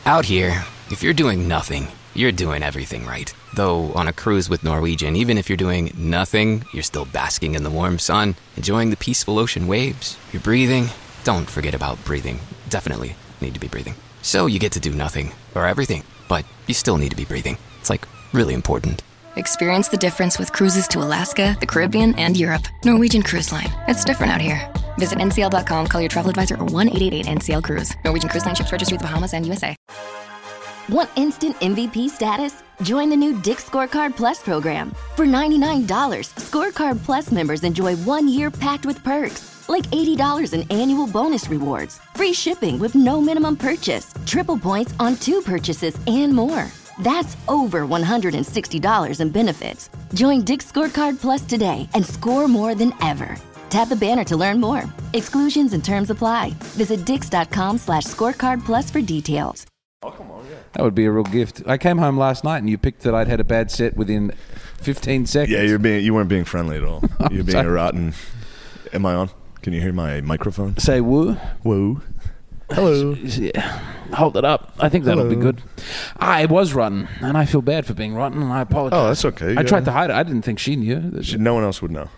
Out here, if you're doing nothing, you're doing everything right. Though on a cruise with Norwegian, even if you're doing nothing, you're still basking in the warm sun, enjoying the peaceful ocean waves. You're breathing. Don't forget about breathing. Definitely need to be breathing. So you get to do nothing, or everything, but you still need to be breathing. It's like really important. Experience the difference with cruises to Alaska, the Caribbean, and Europe. Norwegian Cruise Line. It's different out here. Visit ncl.com, call your travel advisor, or 1-888-NCL-CRUISE. Norwegian Cruise Line ships registry the Bahamas and USA. Want instant MVP status? Join the new Dick's Scorecard Plus program. For $99, Scorecard Plus members enjoy 1 year packed with perks, like $80 in annual bonus rewards, free shipping with no minimum purchase, triple points on 2 purchases, and more. That's over $160 in benefits. Join Dick's Scorecard Plus today and score more than ever. Tap the banner to learn more. Exclusions and terms apply. Visit dix.com/scorecard plus for details. That would be a real gift. I came home last night and you picked that I'd had a bad set within 15 seconds. Yeah, you weren't being friendly at all. You're being a rotten. Am I on? Can you hear my microphone? Say woo. Woo. Hello. Yeah. Hold it up. I think that'll be good. I was rotten, and I feel bad for being rotten, and I apologize. Oh, that's okay. I tried to hide it. I didn't think she knew. No one else would know.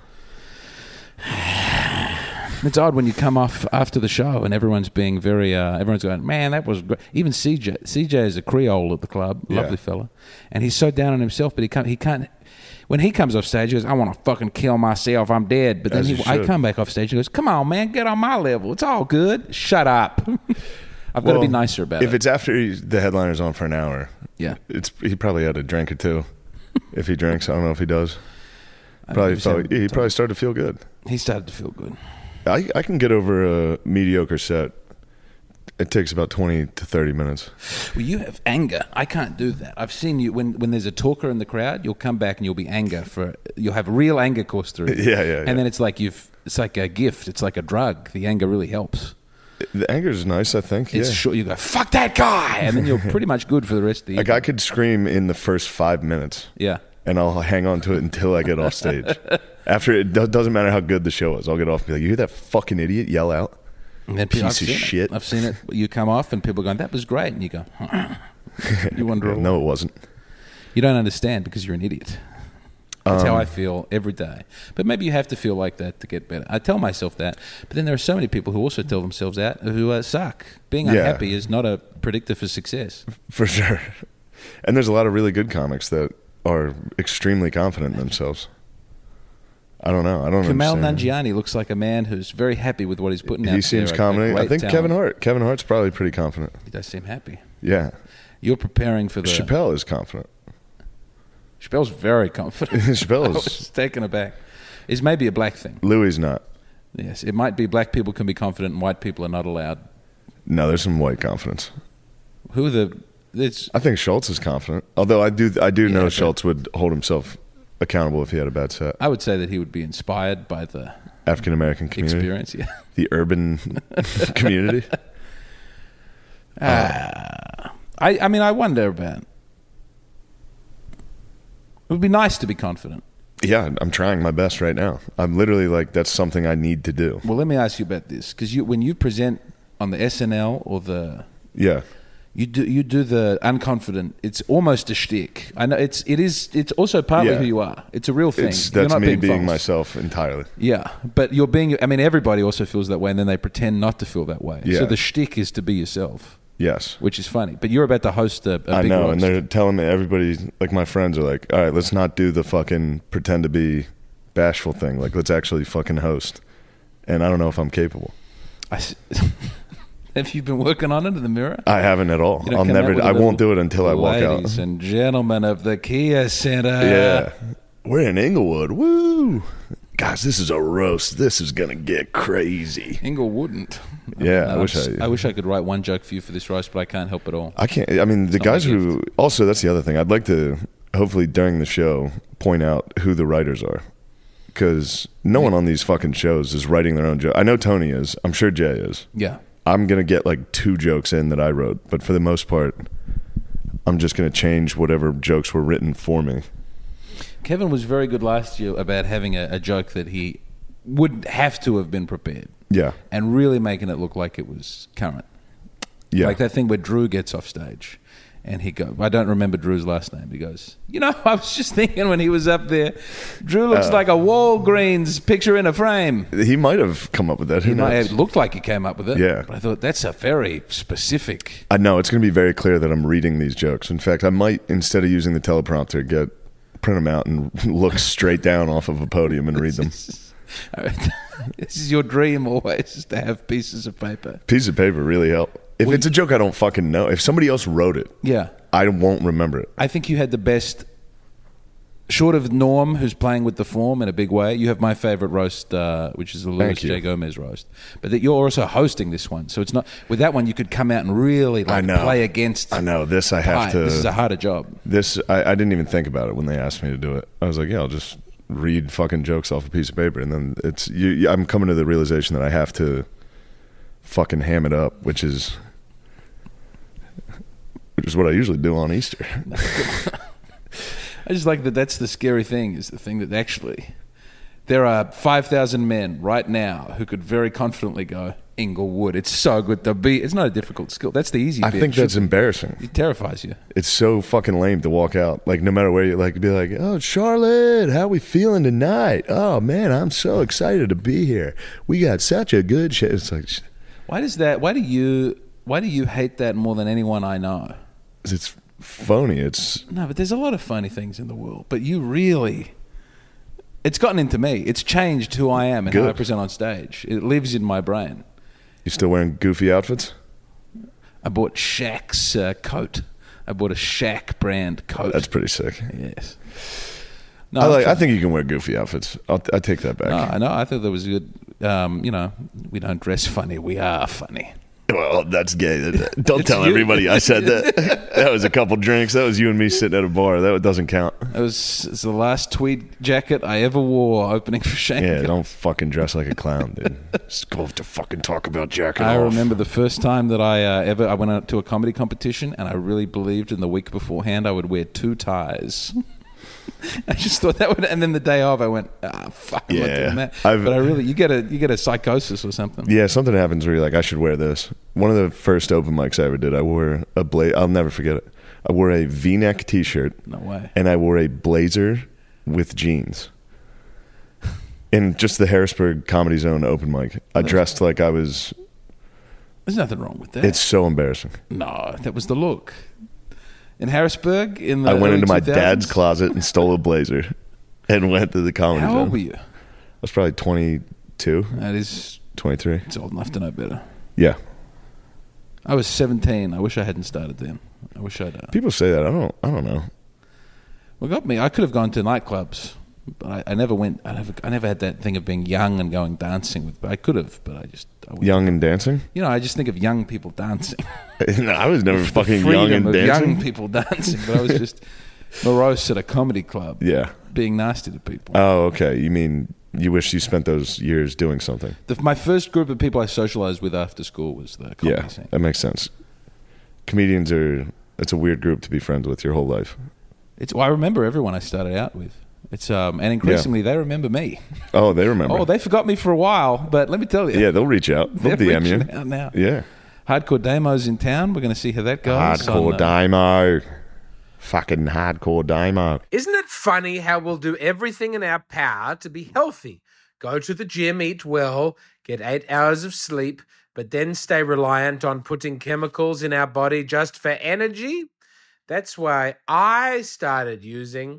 It's odd when you come off after the show and everyone's being very, everyone's going, man, that was great. Even CJ. CJ is a Creole at the club, lovely fella, and he's so down on himself, but he can't. When he comes off stage, he goes, I want to fucking kill myself. I'm dead. But then I come back off stage and he goes, come on, man, get on my level. It's all good. Shut up. I've got to be nicer about it. If it's after the headliner's on for an hour, he probably had a drink or two. If he drinks, I don't know if he does. He probably started to feel good. He started to feel good. I can get over a mediocre set. It takes about 20 to 30 minutes. Well, you have anger. I can't do that. I've seen you when there's a talker in the crowd, you'll come back and you'll be you'll have real anger course through. Yeah. And then it's like a gift. It's like a drug. The anger really helps. The anger is nice, I think. It's short. You go, fuck that guy, and then you're pretty much good for the rest of the evening. Like I could scream in the first 5 minutes. Yeah. And I'll hang on to it until I get off stage. After it doesn't matter how good the show is. I'll get off and be like, you hear that fucking idiot yell out? And then piece of shit. I've seen it. You come off and people are going, that was great. And you go, you wonder. No, it wasn't. You don't understand because you're an idiot. That's how I feel every day. But maybe you have to feel like that to get better. I tell myself that. But then there are so many people who also tell themselves that who suck. Being unhappy is not a predictor for success. For sure. And there's a lot of really good comics that are extremely confident in themselves. I don't know. I don't Kumail understand. Nanjiani looks like a man who's very happy with what he's putting out there. He seems confident. I think talent. Kevin Hart's probably pretty confident. He does seem happy. Yeah. You're preparing for the... Chappelle is confident. Chappelle's very confident. Chappelle is... I was taken aback. It's maybe a black thing. Louis not. Yes, it might be black people can be confident and white people are not allowed. No, there's some white confidence. Who the... I think Schultz is confident. Although I do know Schultz would hold himself accountable if he had a bad set. I would say that he would be inspired by the African American community experience, yeah, the urban community. I mean, I wonder about. It would be nice to be confident. Yeah, I'm trying my best right now. I'm literally like, that's something I need to do. Well, let me ask you about this, because when you present on the SNL or the You do the unconfident. It's almost a shtick. I know it's also partly who you are. It's a real thing. That's me being myself entirely. Yeah, but you're being. I mean, everybody also feels that way, and then they pretend not to feel that way. Yeah. So the shtick is to be yourself. Yes, which is funny. But you're about to host a big I know, roast. and they're telling me everybody, like my friends, are like, "All right, let's not do the fucking pretend to be bashful thing. Like, let's actually fucking host." And I don't know if I'm capable. Have you been working on it in the mirror? I haven't at all. I won't do it until I walk out. Ladies and gentlemen of the Kia Center. Yeah. We're in Inglewood. Woo! Guys, this is a roast. This is going to get crazy. Inglewoodn't. Yeah, I wish I could write one joke for you for this roast, but I can't help it all. I can't. I mean, the guys who... Also, that's the other thing. I'd like to, hopefully during the show, point out who the writers are. Because no one on these fucking shows is writing their own joke. I know Tony is. I'm sure Jay is. Yeah. I'm going to get like 2 jokes in that I wrote, but for the most part, I'm just going to change whatever jokes were written for me. Kevin was very good last year about having a joke that he would have to have been prepared. Yeah. And really making it look like it was current. Yeah. Like that thing where Drew gets off stage. And I don't remember Drew's last name. He goes, I was just thinking when he was up there, Drew looks like a Walgreens picture in a frame. He might have come up with that. It looked like he came up with it. Yeah. But I thought, that's a very specific. I know. It's going to be very clear that I'm reading these jokes. In fact, I might, instead of using the teleprompter, print them out and look straight down off of a podium and read them. This is your dream always, is to have pieces of paper. Pieces of paper really help. If it's a joke I don't fucking know, if somebody else wrote it, I won't remember it. I think you had the best, short of Norm, who's playing with the form in a big way. You have my favorite roast, which is the Louis J. Gomez roast. But that you're also hosting this one, so it's not with that one. You could come out and really play against. I know this. I have to. This is a harder job. This I didn't even think about it when they asked me to do it. I was like, I'll just read fucking jokes off a piece of paper, and then it's you. I'm coming to the realization that I have to fucking ham it up, which is what I usually do on Easter. I just like that. That's the scary thing, is the thing that actually there are 5,000 men right now who could very confidently go, Inglewood, it's so good to be. It's not a difficult skill. That's the easy bit. I think that's embarrassing. It terrifies you. It's so fucking lame to walk out. Like, no matter where you be like, oh, Charlotte, how we feeling tonight? Oh, man, I'm so excited to be here. We got such a good shit. It's like, why do you hate that more than anyone I know? It's phony. No, but there's a lot of phony things in the world. But you really, it's gotten into me. It's changed who I am and how I present on stage. It lives in my brain. You still wearing goofy outfits? I bought Shaq's coat. I bought a Shaq brand coat. That's pretty sick. Yes. No, I think you can wear goofy outfits. I take that back. No, I know. I thought that was good. We don't dress funny. We are funny. Well, that's gay. Don't tell everybody I said that. That was a couple drinks. That was you and me sitting at a bar. That doesn't count. It's the last tweed jacket I ever wore opening for Shane. Yeah, don't fucking dress like a clown, dude. Just go to fucking talk about jacking I off. remember the first time that I went out to a comedy competition, and I really believed in the week beforehand I would wear 2 ties. I just thought that would, and then the day of, I went, fuck, I'm not doing that. But you get a psychosis or something. Yeah, something happens where you're like, I should wear this. One of the first open mics I ever did, I wore a blazer. I'll never forget it. I wore a V-neck T-shirt. No way. And I wore a blazer with jeans. In just the Harrisburg Comedy Zone open mic, I dressed like I was. There's nothing wrong with that. It's so embarrassing. No, that was the look. In Harrisburg, I went into my dad's closet and stole a blazer and went to the comedy zone. How old were you? I was probably 22. That is 23. It's old enough to know better. Yeah. I was 17. I wish I hadn't started then. I wish I'd. People say that. I don't know. Well, got me. I could have gone to nightclubs, but I never went. I never had that thing of being young and going dancing with. But I could have, but I young and dancing. I just think of young people dancing. No, I was never fucking young and dancing. Young people dancing, but I was just morose at a comedy club. Yeah, being nasty to people. Oh, okay. You mean you wish you spent those years doing something? My first group of people I socialized with after school was the comedy scene. That makes sense. Comedians it's a weird group to be friends with your whole life. I remember everyone I started out with. It's and increasingly they remember me. Oh, they remember. Oh, they forgot me for a while, but let me tell you. Yeah, they'll reach out. They'll DM you. Out now. Yeah. Hardcore Damo's in town. We're going to see how that goes. Hardcore Damo. Fucking Hardcore Damo. Isn't it funny how we'll do everything in our power to be healthy? Go to the gym, eat well, get 8 hours of sleep, but then stay reliant on putting chemicals in our body just for energy? That's why I started using...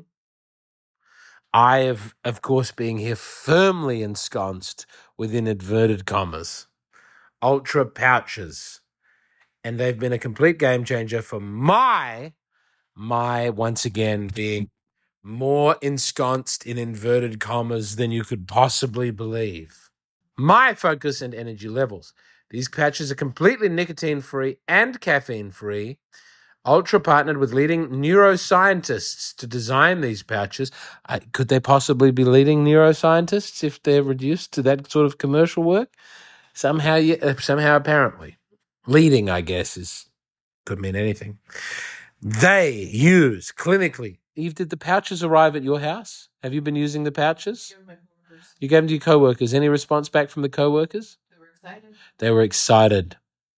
I have, of course, being here firmly ensconced within inverted commas, Ultra pouches. And they've been a complete game changer for my once again being more ensconced in inverted commas than you could possibly believe. My focus and energy levels. These patches are completely nicotine-free and caffeine-free. Ultra partnered with leading neuroscientists to design these pouches. Could they possibly be leading neuroscientists if they're reduced to that sort of commercial work? Somehow, apparently. Leading, I guess, could mean anything. They use clinically. Eve, did the pouches arrive at your house? Have you been using the pouches? You gave them to your co-workers. Any response back from the co-workers? They were excited.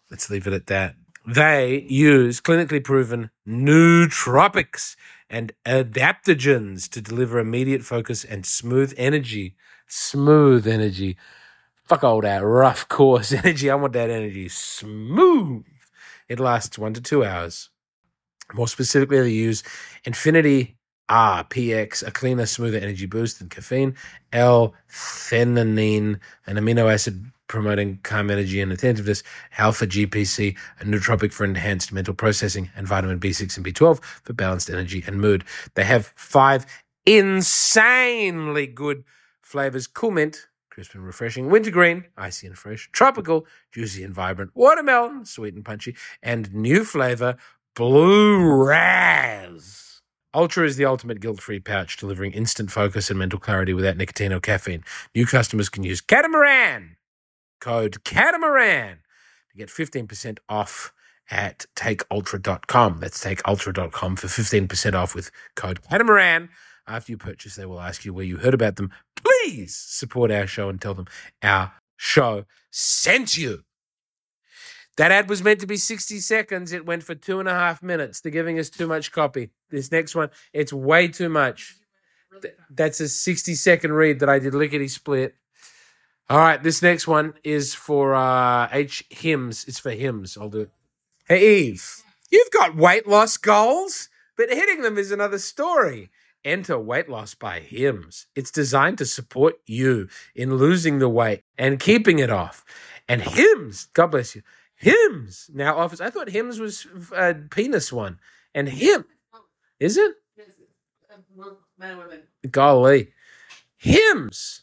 Let's leave it at that. They use clinically proven nootropics and adaptogens to deliver immediate focus and smooth energy. Smooth energy. Fuck all that rough, coarse energy. I want that energy smooth. It lasts 1 to 2 hours. More specifically, they use Infinity RPX, a cleaner, smoother energy boost than caffeine, L-theanine, an amino acid promoting calm energy and attentiveness, Alpha GPC, a nootropic for enhanced mental processing, and vitamin B6 and B12 for balanced energy and mood. They have 5 insanely good flavors: cool mint, crisp and refreshing; wintergreen, icy and fresh; tropical, juicy and vibrant; watermelon, sweet and punchy; and new flavor, blue raz. Ultra is the ultimate guilt-free pouch, delivering instant focus and mental clarity without nicotine or caffeine. New customers can use Catamaran, code Catamaran, to get 15% off at takeultra.com. That's takeultra.com for 15% off with code Catamaran. After you purchase, they will ask you where you heard about them. Please support our show and tell them our show sent you. That ad was meant to be 60 seconds. It went for 2.5 minutes. They're giving us too much copy. This next one, it's way too much. That's a 60-second read that I did lickety-split. All right, this next one is for Hims. It's for Hims. I'll do it. Hey, Eve, you've got weight loss goals, but hitting them is another story. Enter Weight Loss by Hims. It's designed to support you in losing the weight and keeping it off. And Hims, God bless you, Hims now offers, I thought Hims was a penis one. And is it? Men and women. Golly. Hims.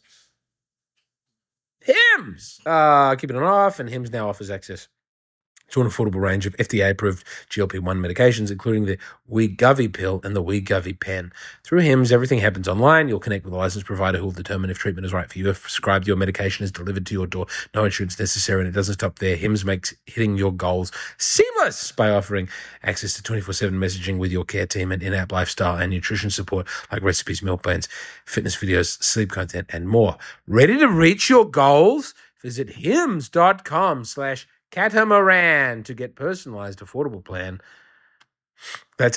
Keeping it off, and Hims now offers access to an affordable range of FDA-approved GLP-1 medications, including the Wegovy pill and the Wegovy pen. Through Hims, everything happens online. You'll connect with a licensed provider who will determine if treatment is right for you. If prescribed, your medication is delivered to your door. No insurance necessary, and it doesn't stop there. Hims makes hitting your goals seamless by offering access to 24/7 messaging with your care team and in-app lifestyle and nutrition support like recipes, meal plans, fitness videos, sleep content, and more. Ready to reach your goals? Visit hims.com/Catamaran to get personalized, affordable plan. That's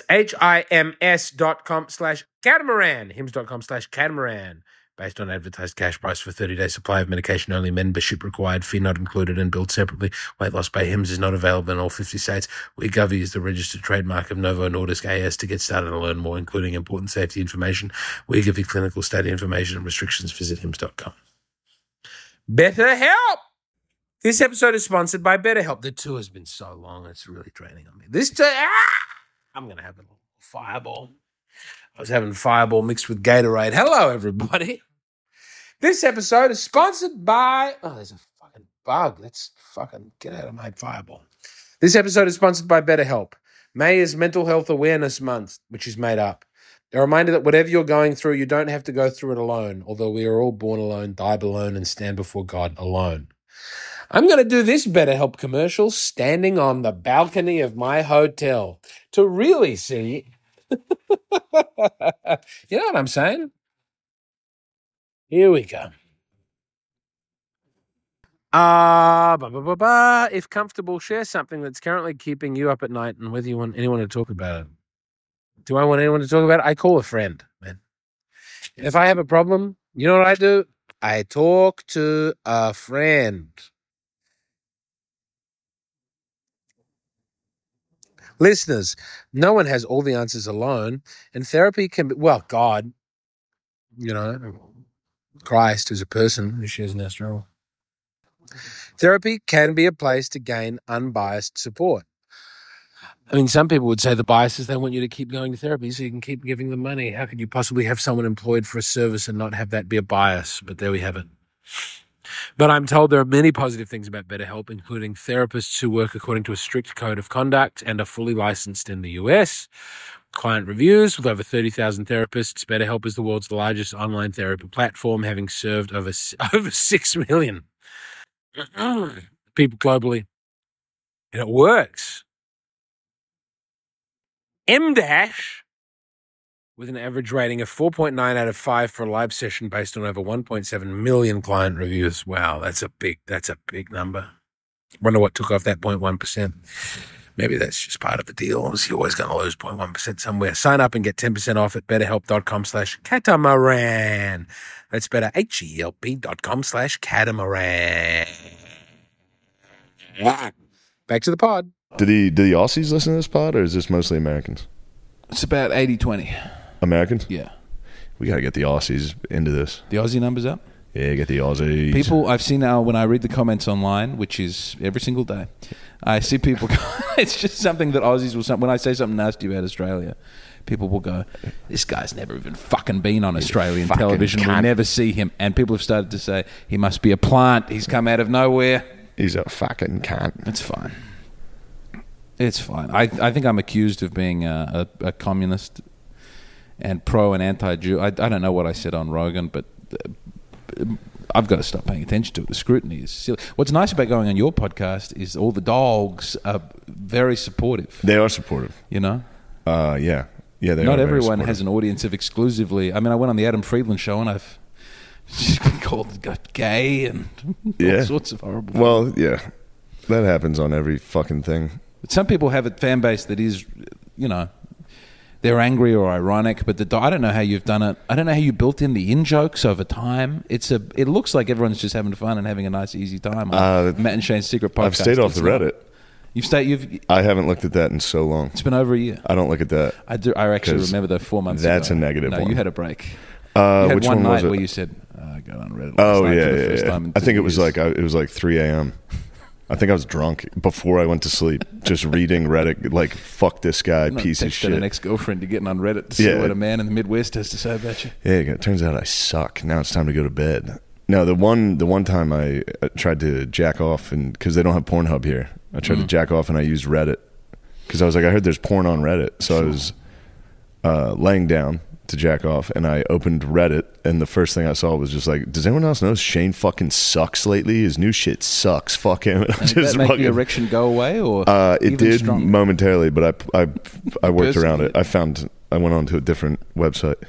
HIMS.com/Catamaran. Hims.com/Catamaran. Based on advertised cash price for 30-day supply of medication only. Membership required. Fee not included and billed separately. Weight Loss by Hims is not available in all 50 states. Wegovy is the registered trademark of Novo Nordisk AS. To get started and learn more, including important safety information, Wegovy clinical study information and restrictions, visit hims.com. BetterHelp. This episode is sponsored by BetterHelp. The tour has been so long, it's really draining on me. I'm going to have a little Fireball. I was having Fireball mixed with Gatorade. Hello, everybody. This episode is sponsored by... Oh, there's a fucking bug. Let's fucking get out of my Fireball. This episode is sponsored by BetterHelp. May is Mental Health Awareness Month, which is made up. A reminder that whatever you're going through, you don't have to go through it alone, although we are all born alone, die alone, and stand before God alone. I'm going to do this BetterHelp commercial standing on the balcony of my hotel to really see... You know what I'm saying? Here we go. If comfortable, share something that's currently keeping you up at night and whether you want anyone to talk about it. Do I want anyone to talk about it? I call a friend, man. If I have a problem, you know what I do? I talk to a friend. Listeners, no one has all the answers alone, and therapy can be, well, God, you know, Christ is a person who shares in our struggle. Therapy can be a place to gain unbiased support. I mean, some people would say the bias is they want you to keep going to therapy so you can keep giving them money. How could you possibly have someone employed for a service and not have that be a bias? But there we have it. But I'm told there are many positive things about BetterHelp, including therapists who work according to a strict code of conduct and are fully licensed in the US. Client reviews with over 30,000 therapists. BetterHelp is the world's largest online therapy platform, having served over 6 million people globally. And it works. M-Dash, with an average rating of 4.9 out of 5 for a live session based on over 1.7 million client reviews. Wow, that's a big number. Wonder what took off that 0.1%. Maybe that's just part of the deal. You're always going to lose 0.1% somewhere. Sign up and get 10% off at betterhelp.com/catamaran. That's better, HELP.com/catamaran. Back to the pod. Do the Aussies listen to this pod, or is this mostly Americans? It's about 80-20. Americans? Yeah. We got to get the Aussies into this. The Aussie numbers up? Yeah, get the Aussies. People, I've seen now when I read the comments online, which is every single day, I see people go, it's just something that Aussies will, when I say something nasty about Australia, people will go, this guy's never even fucking been on Australian television. cunt. We never see him. And people have started to say, he must be a plant. He's come out of nowhere. He's a fucking cunt. It's fine. It's fine. I think I'm accused of being a communist and pro and anti-Jew. I don't know what I said on Rogan, but I've got to stop paying attention to it. The scrutiny is silly. What's nice about going on your podcast is all the dogs are very supportive. They are supportive. You know? Yeah. Yeah, they Not are everyone has an audience of exclusively... I mean, I went on the Adam Friedland show and I've been called gay and all sorts of horrible things. Well, yeah. That happens on every fucking thing. But some people have a fan base that is, you know... They're angry or ironic, but I don't know how you've done it. I don't know how you built in the in-jokes over time. It looks like everyone's just having fun and having a nice, easy time. Matt and Shane's Secret Podcast. I've stayed off the Reddit. I haven't looked at that in so long. It's been over a year. I don't look at that. I do. I actually remember the 4 months ago. That's a negative one. No, you had a break. You had which one one was night it? where you said, I got on Reddit Oh, last night yeah, for the first time in I think 2 it was years. like 3 a.m. I think I was drunk before I went to sleep, just reading Reddit, like, fuck this guy, piece of shit. An ex-girlfriend to getting on Reddit to see what a man in the Midwest has to say about you. Yeah, it turns out I suck. Now it's time to go to bed. No, the one time I tried to jack off, and because they don't have Pornhub here, I tried to jack off and I used Reddit. Because I was like, I heard there's porn on Reddit. So I was laying down to jack off, and I opened Reddit, and the first thing I saw was just like, does anyone else know Shane fucking sucks lately? His new shit sucks. Fuck him. Did that make the erection go away, or it did stronger? Momentarily, but I worked around it. I went on to a different website.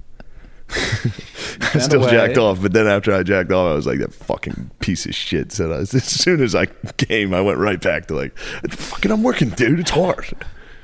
I still jacked off, but then after I jacked off, I was like, that fucking piece of shit. So as soon as I came, I went right back to like, fucking, I'm working, dude. It's hard.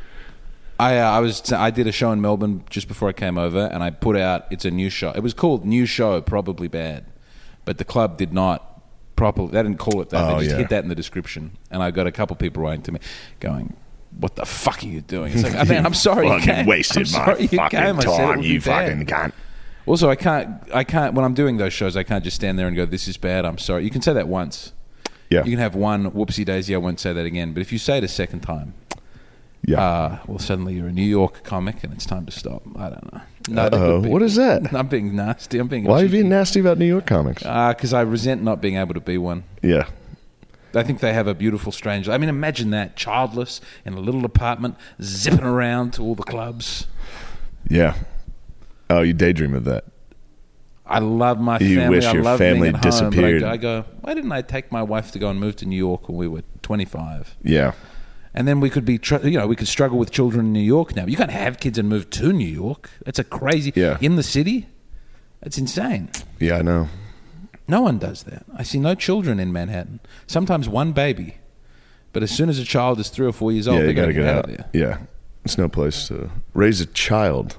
I did a show in Melbourne just before I came over, and I put out, it's a new show. It was called New Show, Probably Bad, but the club did not properly, they didn't call it that. They just hit that in the description, and I got a couple people writing to me going, what the fuck are you doing? It's like, man, I'm sorry you came. Wasted my fucking time, you fucking cunt. Also, I can't, when I'm doing those shows, I can't just stand there and go, this is bad, I'm sorry. You can say that once. Yeah. You can have one, whoopsie daisy, I won't say that again. But if you say it a second time, well, suddenly you're a New York comic and it's time to stop. I don't know. No, what is that? I'm being nasty. Why are you being nasty about New York comics? Because I resent not being able to be one. Yeah. I think they have a beautiful, strange... I mean, imagine that, childless, in a little apartment, zipping around to all the clubs. Yeah. Oh, you daydream of that. I love my family. You wish your family disappeared. I go, why didn't I take my wife to go and move to New York when we were 25? Yeah. And then we could be, we could struggle with children in New York now. You can't have kids and move to New York. That's a crazy... Yeah. In the city? That's insane. Yeah, I know. No one does that. I see no children in Manhattan. Sometimes one baby. But as soon as a child is 3 or 4 years old, they got to get out of there. Yeah. It's no place to raise a child.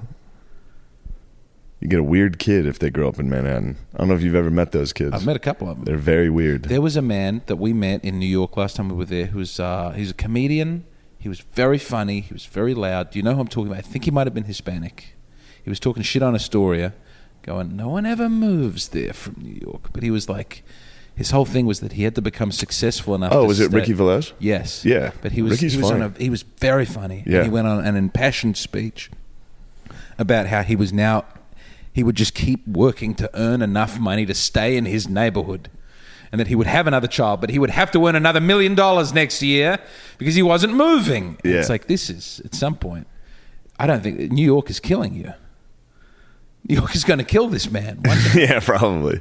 You get a weird kid if they grow up in Manhattan. I don't know if you've ever met those kids. I've met a couple of them. They're very weird. There was a man that we met in New York last time we were there who's he's a comedian. He was very funny. He was very loud. Do you know who I'm talking about? I think he might have been Hispanic. He was talking shit on Astoria, going, no one ever moves there from New York. But he was like, his whole thing was that he had to become successful enough. Oh, was it Ricky Velez? Yes. Yeah. But he was very funny. Yeah. And he went on an impassioned speech about how he was now... He would just keep working to earn enough money to stay in his neighborhood. And that he would have another child, but he would have to earn another $1 million next year because he wasn't moving. Yeah. It's like, this is, at some point, I don't think, New York is killing you. New York is going to kill this man one day. Yeah, probably.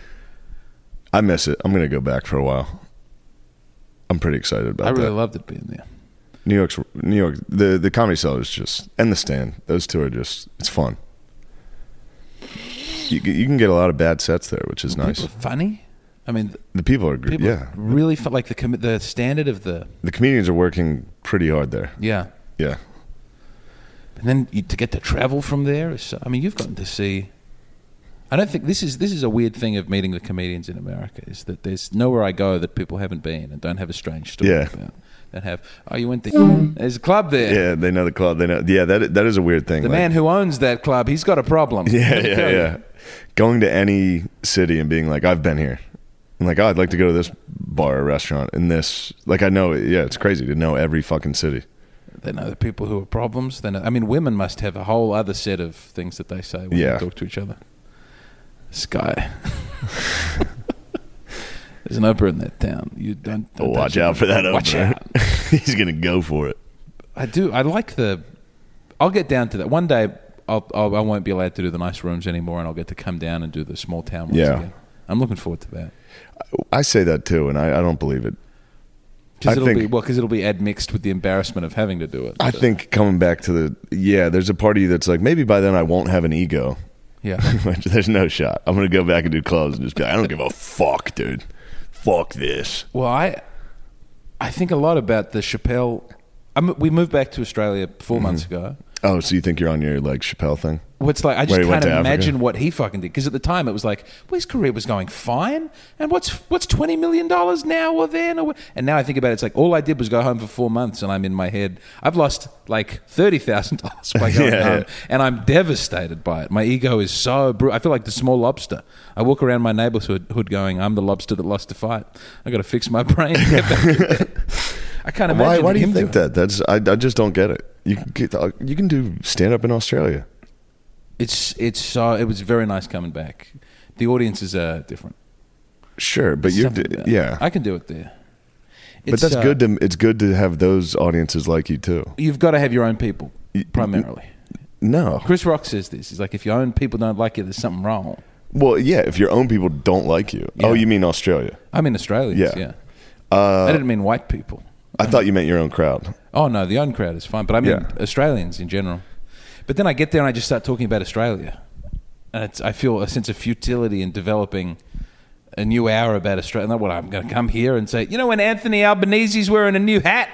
I miss it. I'm going to go back for a while. I'm pretty excited about that. I really loved it being there. New York, the Comedy Cellar is just, and the Stand, those two are just, it's fun. You can get a lot of bad sets there, which is nice. People are funny. I mean, The people are great. Yeah. really felt like the standard of the comedians are working pretty hard there. Yeah. Yeah. And then to get to travel from there is, I mean, you've gotten to see. I don't think this is a weird thing of meeting the comedians in America, is that there's nowhere I go that people haven't been and don't have a strange story about. That have, you went there. There's a club there. Yeah, they know the club. They know. Yeah, that is a weird thing. The man who owns that club, he's got a problem. Yeah. Going to any city and being like, I've been here. I'm like, I'd like to go to this bar or restaurant and this. Like, I know. Yeah, it's crazy to know every fucking city. They know the people who are problems. They know, I mean, women must have a whole other set of things that they say when they talk to each other. This guy. There's an Oprah in that town. You don't watch out for that Oprah. Watch out. He's gonna go for it. I do. I like I'll get down to that one day. I won't be allowed to do the nice rooms anymore, and I'll get to come down and do the small town ones again. I'm looking forward to that. I say that too, and I don't believe it. Because it'll be admixed with the embarrassment of having to do it. I think coming back to there's a part of you that's like, maybe by then I won't have an ego. Yeah. There's no shot. I'm going to go back and do clubs and just be like, I don't give a fuck, dude. Fuck this. Well, I think a lot about the Chappelle. We moved back to Australia 4 months ago. Oh, so you think you're on your like Chappelle thing? Well, it's like I just can't imagine what he fucking did, because at the time it was like, well, his career was going fine, and what's $20 million now or then? And now I think about it, it's like all I did was go home for 4 months, and I'm in my head, I've lost like $30,000 by going home, and I'm devastated by it. My ego is so I feel like the small lobster. I walk around my neighborhood going, I'm the lobster that lost the fight. I got to fix my brain. I can't imagine. Why do you think that? I just don't get it. You can do stand up in Australia. It was very nice coming back. The audiences are different. Sure, but I can do it there. But that's good. It's good to have those audiences like you too. You've got to have your own people primarily. No, Chris Rock says this. He's like, if your own people don't like you, there's something wrong. Well, yeah. If your own people don't like you. Yeah. Oh, you mean Australia? I mean Australians. Yeah. I didn't mean white people. I thought you meant your own crowd. Oh no, the own crowd is fine, but I mean Australians in general. But then I get there and I just start talking about Australia, and I feel a sense of futility in developing a new hour about Australia. Not what I'm going to come here and say, when Anthony Albanese's wearing a new hat.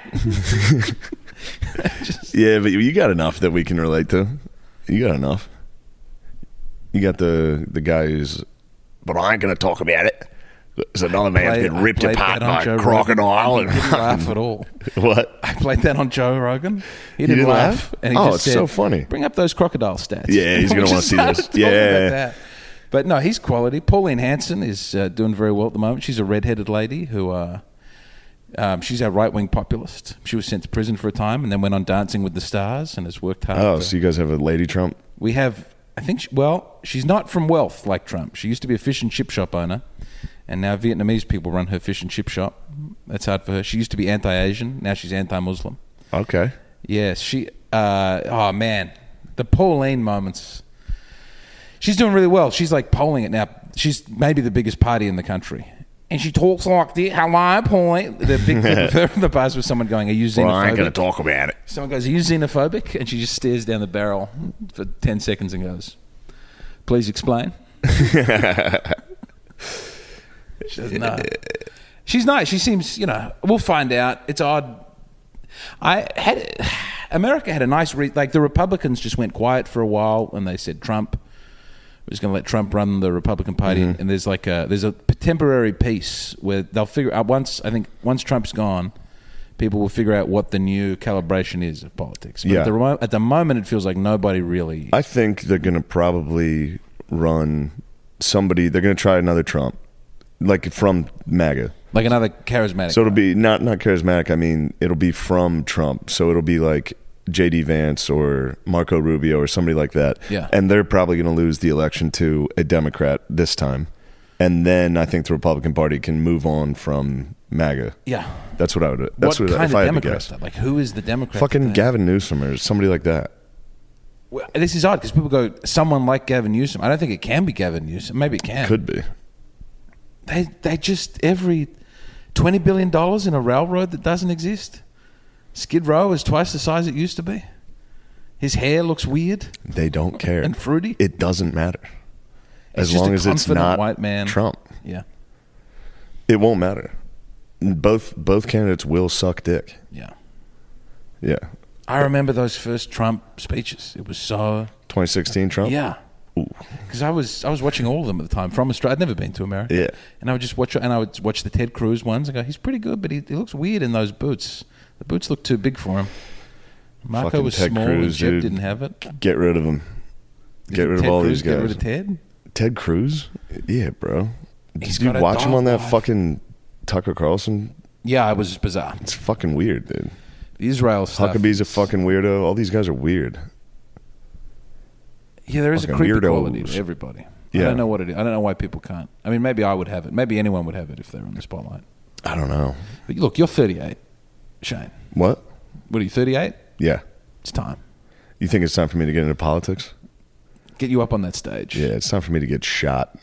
Yeah, but you got enough that we can relate to. You got enough. You got the guy who's, but I ain't going to talk about it. So another man's been ripped apart by a crocodile. He didn't laugh at all. What? I played that on Joe Rogan. He didn't laugh. And he just it's said, so funny. Bring up those crocodile stats. Yeah, he's going to want to see this. Yeah. About that. But no, he's quality. Pauline Hanson is doing very well at the moment. She's a redheaded lady who, she's a right-wing populist. She was sent to prison for a time and then went on Dancing with the Stars and has worked hard. Oh, so you guys have a lady Trump? We have, I think, she's not from wealth like Trump. She used to be a fish and chip shop owner. And now Vietnamese people run her fish and chip shop. That's hard for her. She used to be anti-Asian. Now she's anti-Muslim. Okay. Yes. She, oh man, the Pauline moments. She's doing really well. She's like polling it now. She's maybe the biggest party in the country. And she talks like this. Hello, Pauline. The big clip of her from the bars with someone going, are you xenophobic? Well, I ain't going to talk about it. Someone goes, are you xenophobic? And she just stares down the barrel for 10 seconds and goes, please explain. She doesn't know. She's nice. She seems, we'll find out. It's odd. America had a nice, like the Republicans just went quiet for a while and they said Trump was going to let Trump run the Republican Party. And there's there's a temporary peace where they'll figure out once Trump's gone, people will figure out what the new calibration is of politics. But at the moment, it feels like nobody really. I think they're going to probably run somebody, they're going to try another Trump. Like from MAGA. Like another charismatic. So it'll be not charismatic, I mean, it'll be from Trump. So it'll be like J.D. Vance or Marco Rubio or somebody like that. Yeah. And they're probably going to lose the election to a Democrat this time. And then I think the Republican Party can move on from MAGA. Yeah. That's what I would. That's what kind if of I had Democrat to guess. stuff? Like who is the Democrat? Fucking Gavin Newsom or somebody like that. Well, this is odd because people go, someone like Gavin Newsom. I don't think it can be Gavin Newsom. Maybe it can. Could be. They just every $20 billion in a railroad that doesn't exist. Skid Row is twice the size it used to be. His hair looks weird. They don't care. And fruity. It doesn't matter. As long as it's not white man. Trump. Yeah. It won't matter. Both candidates will suck dick. Yeah. Yeah. I remember those first Trump speeches. It was so... 2016 Trump? Yeah. Because I was watching all of them at the time from Australia. I'd never been to America. Yeah. And I would just watch the Ted Cruz ones and go, he's pretty good, but he looks weird in those boots. The boots look too big for him. Marco Fucking was Ted small Cruz, and Jeb dude. didn't have it. Get rid of him. Get rid of all these guys. Get rid of Ted? Ted Cruz? Yeah, bro. He's Did you got a watch him dog on that life. fucking Tucker Carlson? Yeah, it was bizarre. It's fucking weird, dude. The Israel stuff. Huckabee's a fucking weirdo. All these guys are weird. Yeah, there is a fucking creepy weirdos. quality to everybody. Yeah. I don't know what it is. I don't know why people can't. I mean, maybe I would have it. Maybe anyone would have it if they were in the spotlight. I don't know. But look, you're 38, Shane. What? What are you, 38? Yeah. It's time. You think it's time for me to get into politics? Get you up on that stage. Yeah, it's time for me to get shot.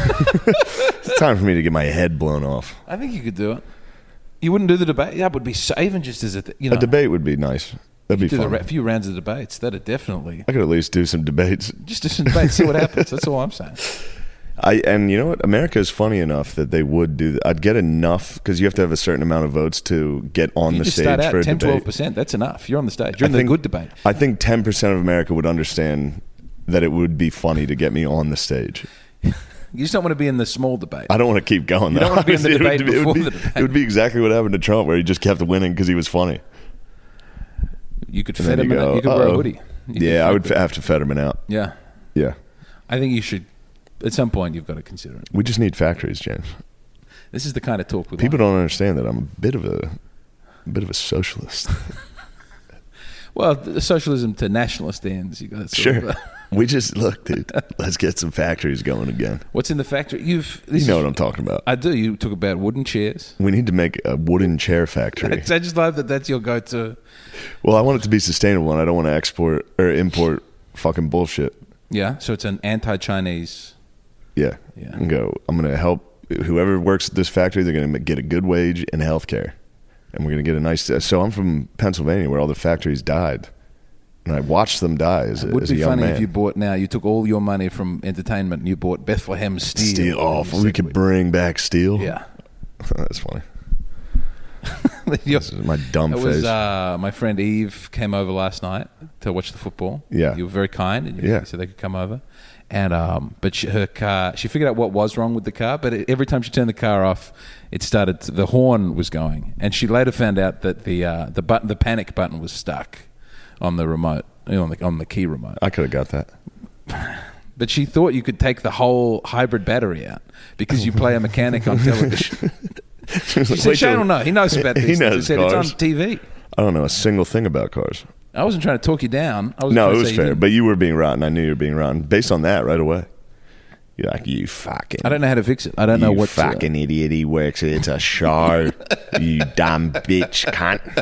It's time for me to get my head blown off. I think you could do it. You wouldn't do the debate? That would be so, even just as a debate would be nice. That'd be do fun. a few rounds of debates. That'd definitely I could at least do some debates. just do some debates, see what happens. That's all I'm saying. And you know what? America is funny enough that they would do that. I'd get enough because you have to have a certain amount of votes to get on You the just stage start out for a 10, debate. 12%. That's enough. You're on the stage. You're in the good debate. I think 10% of America would understand that it would be funny to get me on the stage. You just don't want to be in the small debate. I don't want to keep going. You don't want to be in the It debate would be- before it would be, the debate. It would be exactly what happened to Trump, where he just kept winning because he was funny. You could And then Fetterman. go, You could wear a uh-oh. hoodie. You Yeah, I could would Fetterman. have to Fetterman out. Yeah. Yeah. I think you should. At some point, you've got to consider it. We just need factories, James. This is the kind of talk we People like. don't understand that I'm a bit of a socialist. Well, the socialism to nationalist ends. You got to Sure. We just look, dude. Let's get some factories going again. What's in the factory? You know what I'm talking about. I do. You talk about wooden chairs. We need to make a wooden chair factory. I just love that. That's your go-to. Well, I want it to be sustainable, and I don't want to export or import fucking bullshit. Yeah. So it's an anti-Chinese. Yeah. Yeah. And go, I'm going to help whoever works at this factory. They're going to get a good wage and health care. And we're going to get a nice... So I'm from Pennsylvania, where all the factories died. And I watched them die as It would a be young funny man. if you bought now. You took all your money from entertainment and you bought Bethlehem Steel. Steel. Oh, You we said could bring back steel. Yeah. That's funny. Your- This is my dumb It face. was my friend Eve came over last night to watch the football. Yeah. You were very kind and Yeah. you said they could come over. And but her car, she figured out what was wrong with the car. But every time she turned the car off, it started. The horn was going, and she later found out that the button, the panic button, was stuck on the remote, on the key remote. I could have got that. But she thought you could take the whole hybrid battery out because you play a mechanic on television. She said, Shane will know. He knows about these He things. knows He said, cars. it's on TV. I don't know a single thing about cars. I wasn't trying to talk you down. I was No, trying it to was say you fair. didn't- But you were being rotten. I knew you were being rotten. Based on that, right away. You're like, you fucking... I don't know how to fix it. I don't know you what fucking idiot. He works. It's a show. You dumb bitch cunt.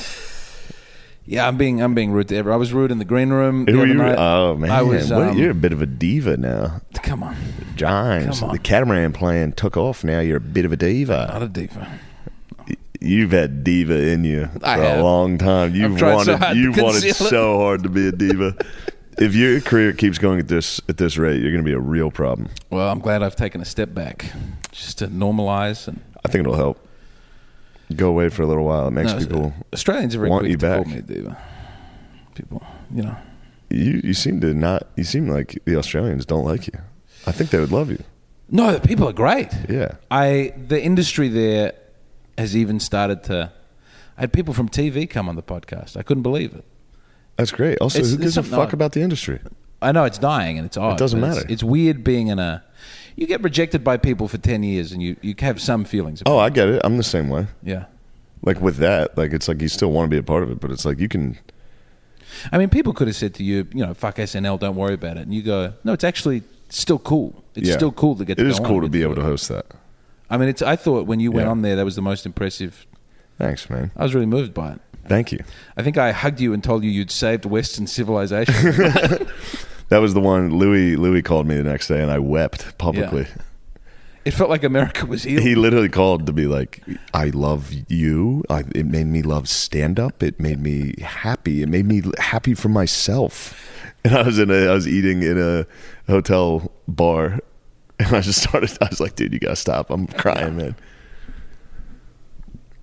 Yeah, I'm being rude to everyone. I was rude in the green room. the Who are other you? night. Oh, man. I was. You're a bit of a diva now. Come on, Giants. Come on. The catamaran plan took off. Now you're a bit of a diva. not a diva. You've had diva in you for I have. a long time. You've tried so wanted. hard to You've wanted conceal it. so hard to be a diva. If your career keeps going at this rate, you're going to be a real problem. Well, I'm glad I've taken a step back just to normalize and. I think it'll help. Go away for a little while. It makes people Australians are very want quick you to call back. me a diva. People, you know. You seem to not. You seem like the Australians don't like you. I think they would love you. No, the people are great. Yeah. The industry there has even started to. I had people from TV come on the podcast. I couldn't believe it. That's great. Also, It's- who it's gives a something fuck odd. about the industry? I know it's dying and it's odd. doesn't but matter. It's weird being in a. You get rejected by people for 10 years and you have some feelings about Oh, it. I get it. I'm the same way. Yeah. Like with that, like it's like you still want to be a part of it, but it's like you can. I mean, people could have said to you, fuck SNL, don't worry about it. And you go, no, it's actually still cool. It's Yeah. still cool to get to It is go cool on to with be it. able to host that. I mean, I thought when you went Yeah. on there, that was the most impressive. Thanks, man. I was really moved by it. Thank you. I think I hugged you and told you you'd saved Western civilization. That was the one. Louis called me the next day, and I wept publicly. It felt like America was healed. He literally called to be like, "I love you. It made me love stand up. It made me happy. It made me happy for myself." And I was eating in a hotel bar, and I was like, "Dude, you gotta stop. I'm crying, man."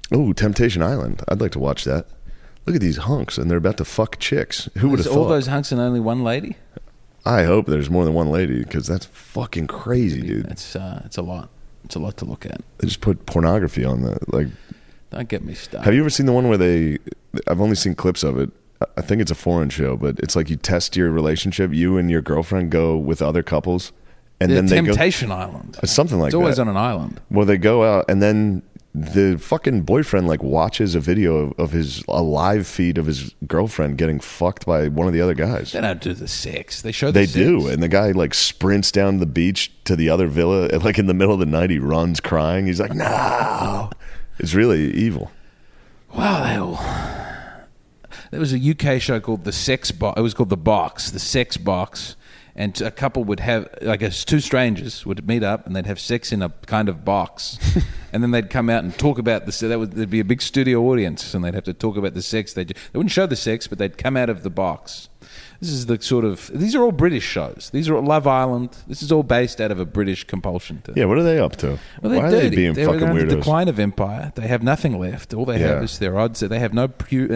Oh, Temptation Island. I'd like to watch that. Look at these hunks, and they're about to fuck chicks. Who would have thought? All those hunks and only one lady? I hope there's more than one lady, because that's fucking crazy, dude. It's a lot. It's a lot to look at. They just put pornography on that. Like, don't get me started. have you ever seen the one where I've only seen clips of it. I think it's a foreign show, but it's like you test your relationship. You and your girlfriend go with other couples, and then they Temptation Island. Something like that. It's always on an island. Well, they go out, and then the fucking boyfriend like watches a video of a live feed of his girlfriend getting fucked by one of the other guys. They don't do the sex. They show the They sex. do, and the guy like sprints down the beach to the other villa, and like in the middle of the night he runs crying. He's like, "No!" It's really evil. Wow, there was a UK show called The Sex Box. It was called The Box, The Sex Box. And a couple would have, I guess, two strangers would meet up and they'd have sex in a kind of box. And then they'd come out and talk about this. There'd be a big studio audience and they'd have to talk about the sex. They wouldn't show the sex, but they'd come out of the box. This is the sort of, these are all British shows. These are all Love Island. This is all based out of a British compulsion. Yeah, what are they up to? Well, they're Why dirty. are they being they're fucking on weirdos? the decline of empire. They have nothing left. All they have is their odds. They have no,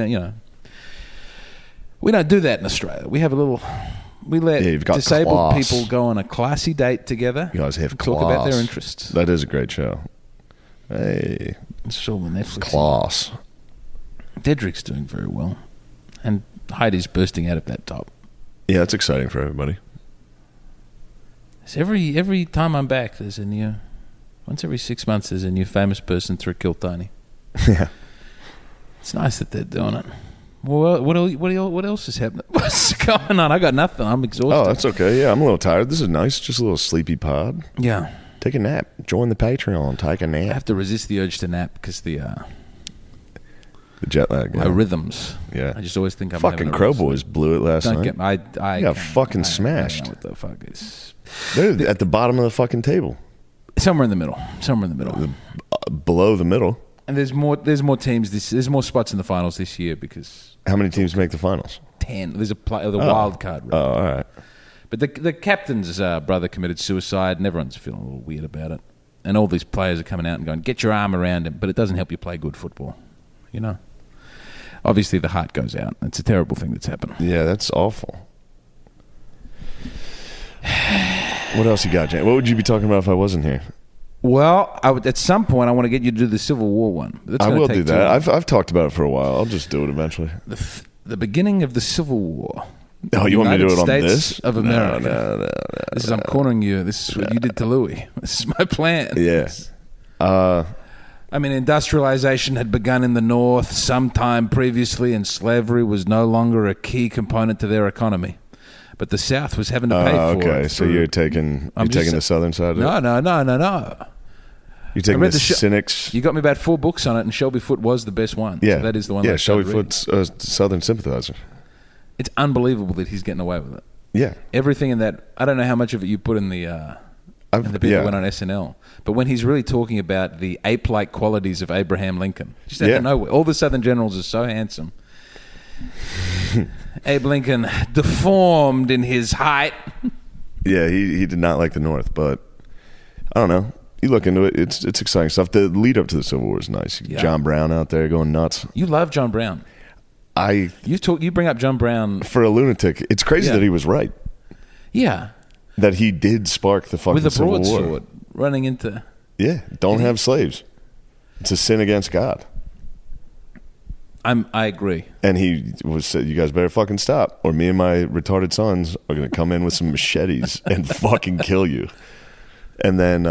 we don't do that in Australia. We have a little... We let you've got disabled class. people go on a classy date together. You guys have talk about class. their interests. That is a great show. Hey, It's all the Netflix. class. Dedrick's doing very well, and Heidi's bursting out of that top. Yeah, it's exciting for everybody. So every time I'm back, there's a new. Once every 6 months, there's a new famous person through Kiltony. Yeah. It's nice that they're doing it. Well, what else is happening? What's going on? I got nothing. I'm exhausted. Oh, that's okay. Yeah, I'm a little tired. This is nice. Just a little sleepy pod. Yeah. Take a nap. Join the Patreon. Take a I nap. have to resist the urge to nap because the jet lag. my Yeah. rhythms. Yeah. I just always think I'm Fucking having a Crow real Boys blew it last Don't night. get I got can't- fucking I smashed. don't know what the fuck is. They're at the bottom of the fucking table. Somewhere in the middle. Somewhere in the middle. Below the middle. And there's more teams there's more spots in the finals this year because How many teams make the finals? 10. There's the wild card. Right? Oh, all right. But the captain's brother committed suicide and everyone's feeling a little weird about it. And all these players are coming out and going, get your arm around him, but it doesn't help you play good football. You know? Obviously the heart goes out. It's a terrible thing that's happened. Yeah, that's awful. What else you got, Jane? What would you be talking about if I wasn't here? Well, at some point I want to get you to do the Civil War one. But that's I gonna will take do too that. long. I've talked about it for a while. I'll just do it eventually. The beginning of the Civil War. Oh, you want me to do it on United this? States of America. No. This is I'm cornering you. This is what you did to Louis. This is my plan. Yes. I mean, industrialization had begun in the North sometime previously, and slavery was no longer a key component to their economy. But the South was having to pay for it. Okay, so through- you're taking the southern side of it? No. You're taking I read the the cynics? You got me about 4 books on it, and Shelby Foote was the best one. Yeah. So that is the one. Yeah, that I Shelby started reading. Foote's Southern sympathizer. It's unbelievable that he's getting away with it. Yeah. Everything in that, I don't know how much of it you put in the people yeah. who went on SNL, but when he's really talking about the ape-like qualities of Abraham Lincoln, just out Yeah. of nowhere, all the Southern generals are so handsome. Abe Lincoln deformed in his height. Yeah, he did not like the North, but I don't know. You look into it, it's exciting stuff. The lead up to the Civil War is nice. Yeah. John Brown out there going nuts. You love John Brown. You bring up John Brown. For a lunatic, it's crazy Yeah. that he was right. Yeah, That he did spark the fucking with a Civil War. broadsword running into. Yeah, don't have slaves. It's a sin against God. I agree. And he said, "You guys better fucking stop, or me and my retarded sons are going to come in with some machetes and fucking kill you." And then,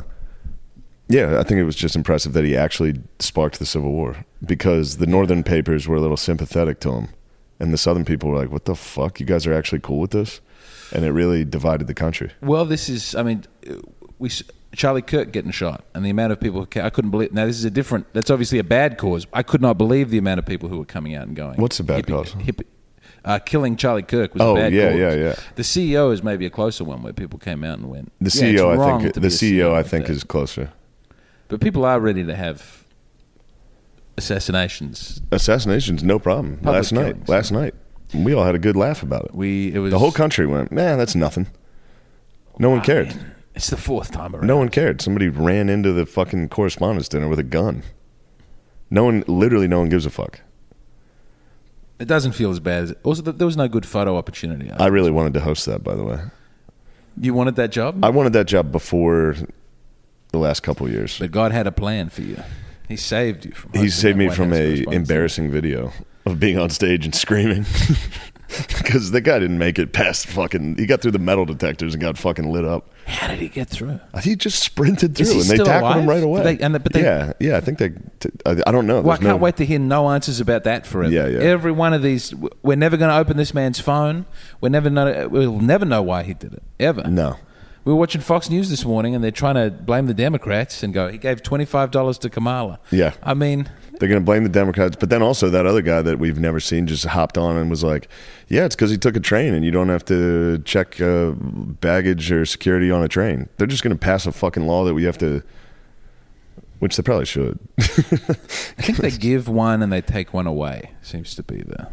I think it was just impressive that he actually sparked the Civil War because the Northern papers were a little sympathetic to him, and the Southern people were like, "What the fuck? You guys are actually cool with this?" And it really divided the country. Well, this is. I mean, Charlie Kirk getting shot, and the amount of people I couldn't believe. Now, this is a different. That's obviously a bad cause. I could not believe the amount of people who were coming out and going. What's the bad cause? Killing Charlie Kirk was a bad cause. Yeah. The CEO is maybe a closer one where people came out and went. The "Yeah, CEO, it's I wrong think, to the be a CEO, I like think, that." is closer. But people are ready to have assassinations. Assassinations, no problem. Public Last night, we all had a good laugh about it. It was The whole country went, man, that's nothing. No one cared. Man, it's the 4th time around. No one cared. Somebody ran into the fucking correspondence dinner with a gun. Literally no one gives a fuck. It doesn't feel as bad. Also, there was no good photo opportunity. I really wanted to host that, by the way. You wanted that job? I wanted that job before the last couple of years. But God had a plan for you. He saved you from. He saved me from a embarrassing video of being on stage and screaming. Because the guy didn't make it past fucking... He got through the metal detectors and got fucking lit up. How did he get through? He just sprinted through, and they tackled him right away. Yeah, I think they... I don't know. Well, I can't wait to hear no answers about that forever. Yeah. Every one of these... We're never going to open this man's phone. We'll never know why he did it. Ever. No. We were watching Fox News this morning, and they're trying to blame the Democrats and go, he gave $25 to Kamala. Yeah. I mean... They're going to blame the Democrats. But then also that other guy that we've never seen just hopped on and was like, yeah, it's because he took a train and you don't have to check baggage or security on a train. They're just going to pass a fucking law that we have to, which they probably should. I think they give one and they take one away, seems to be the,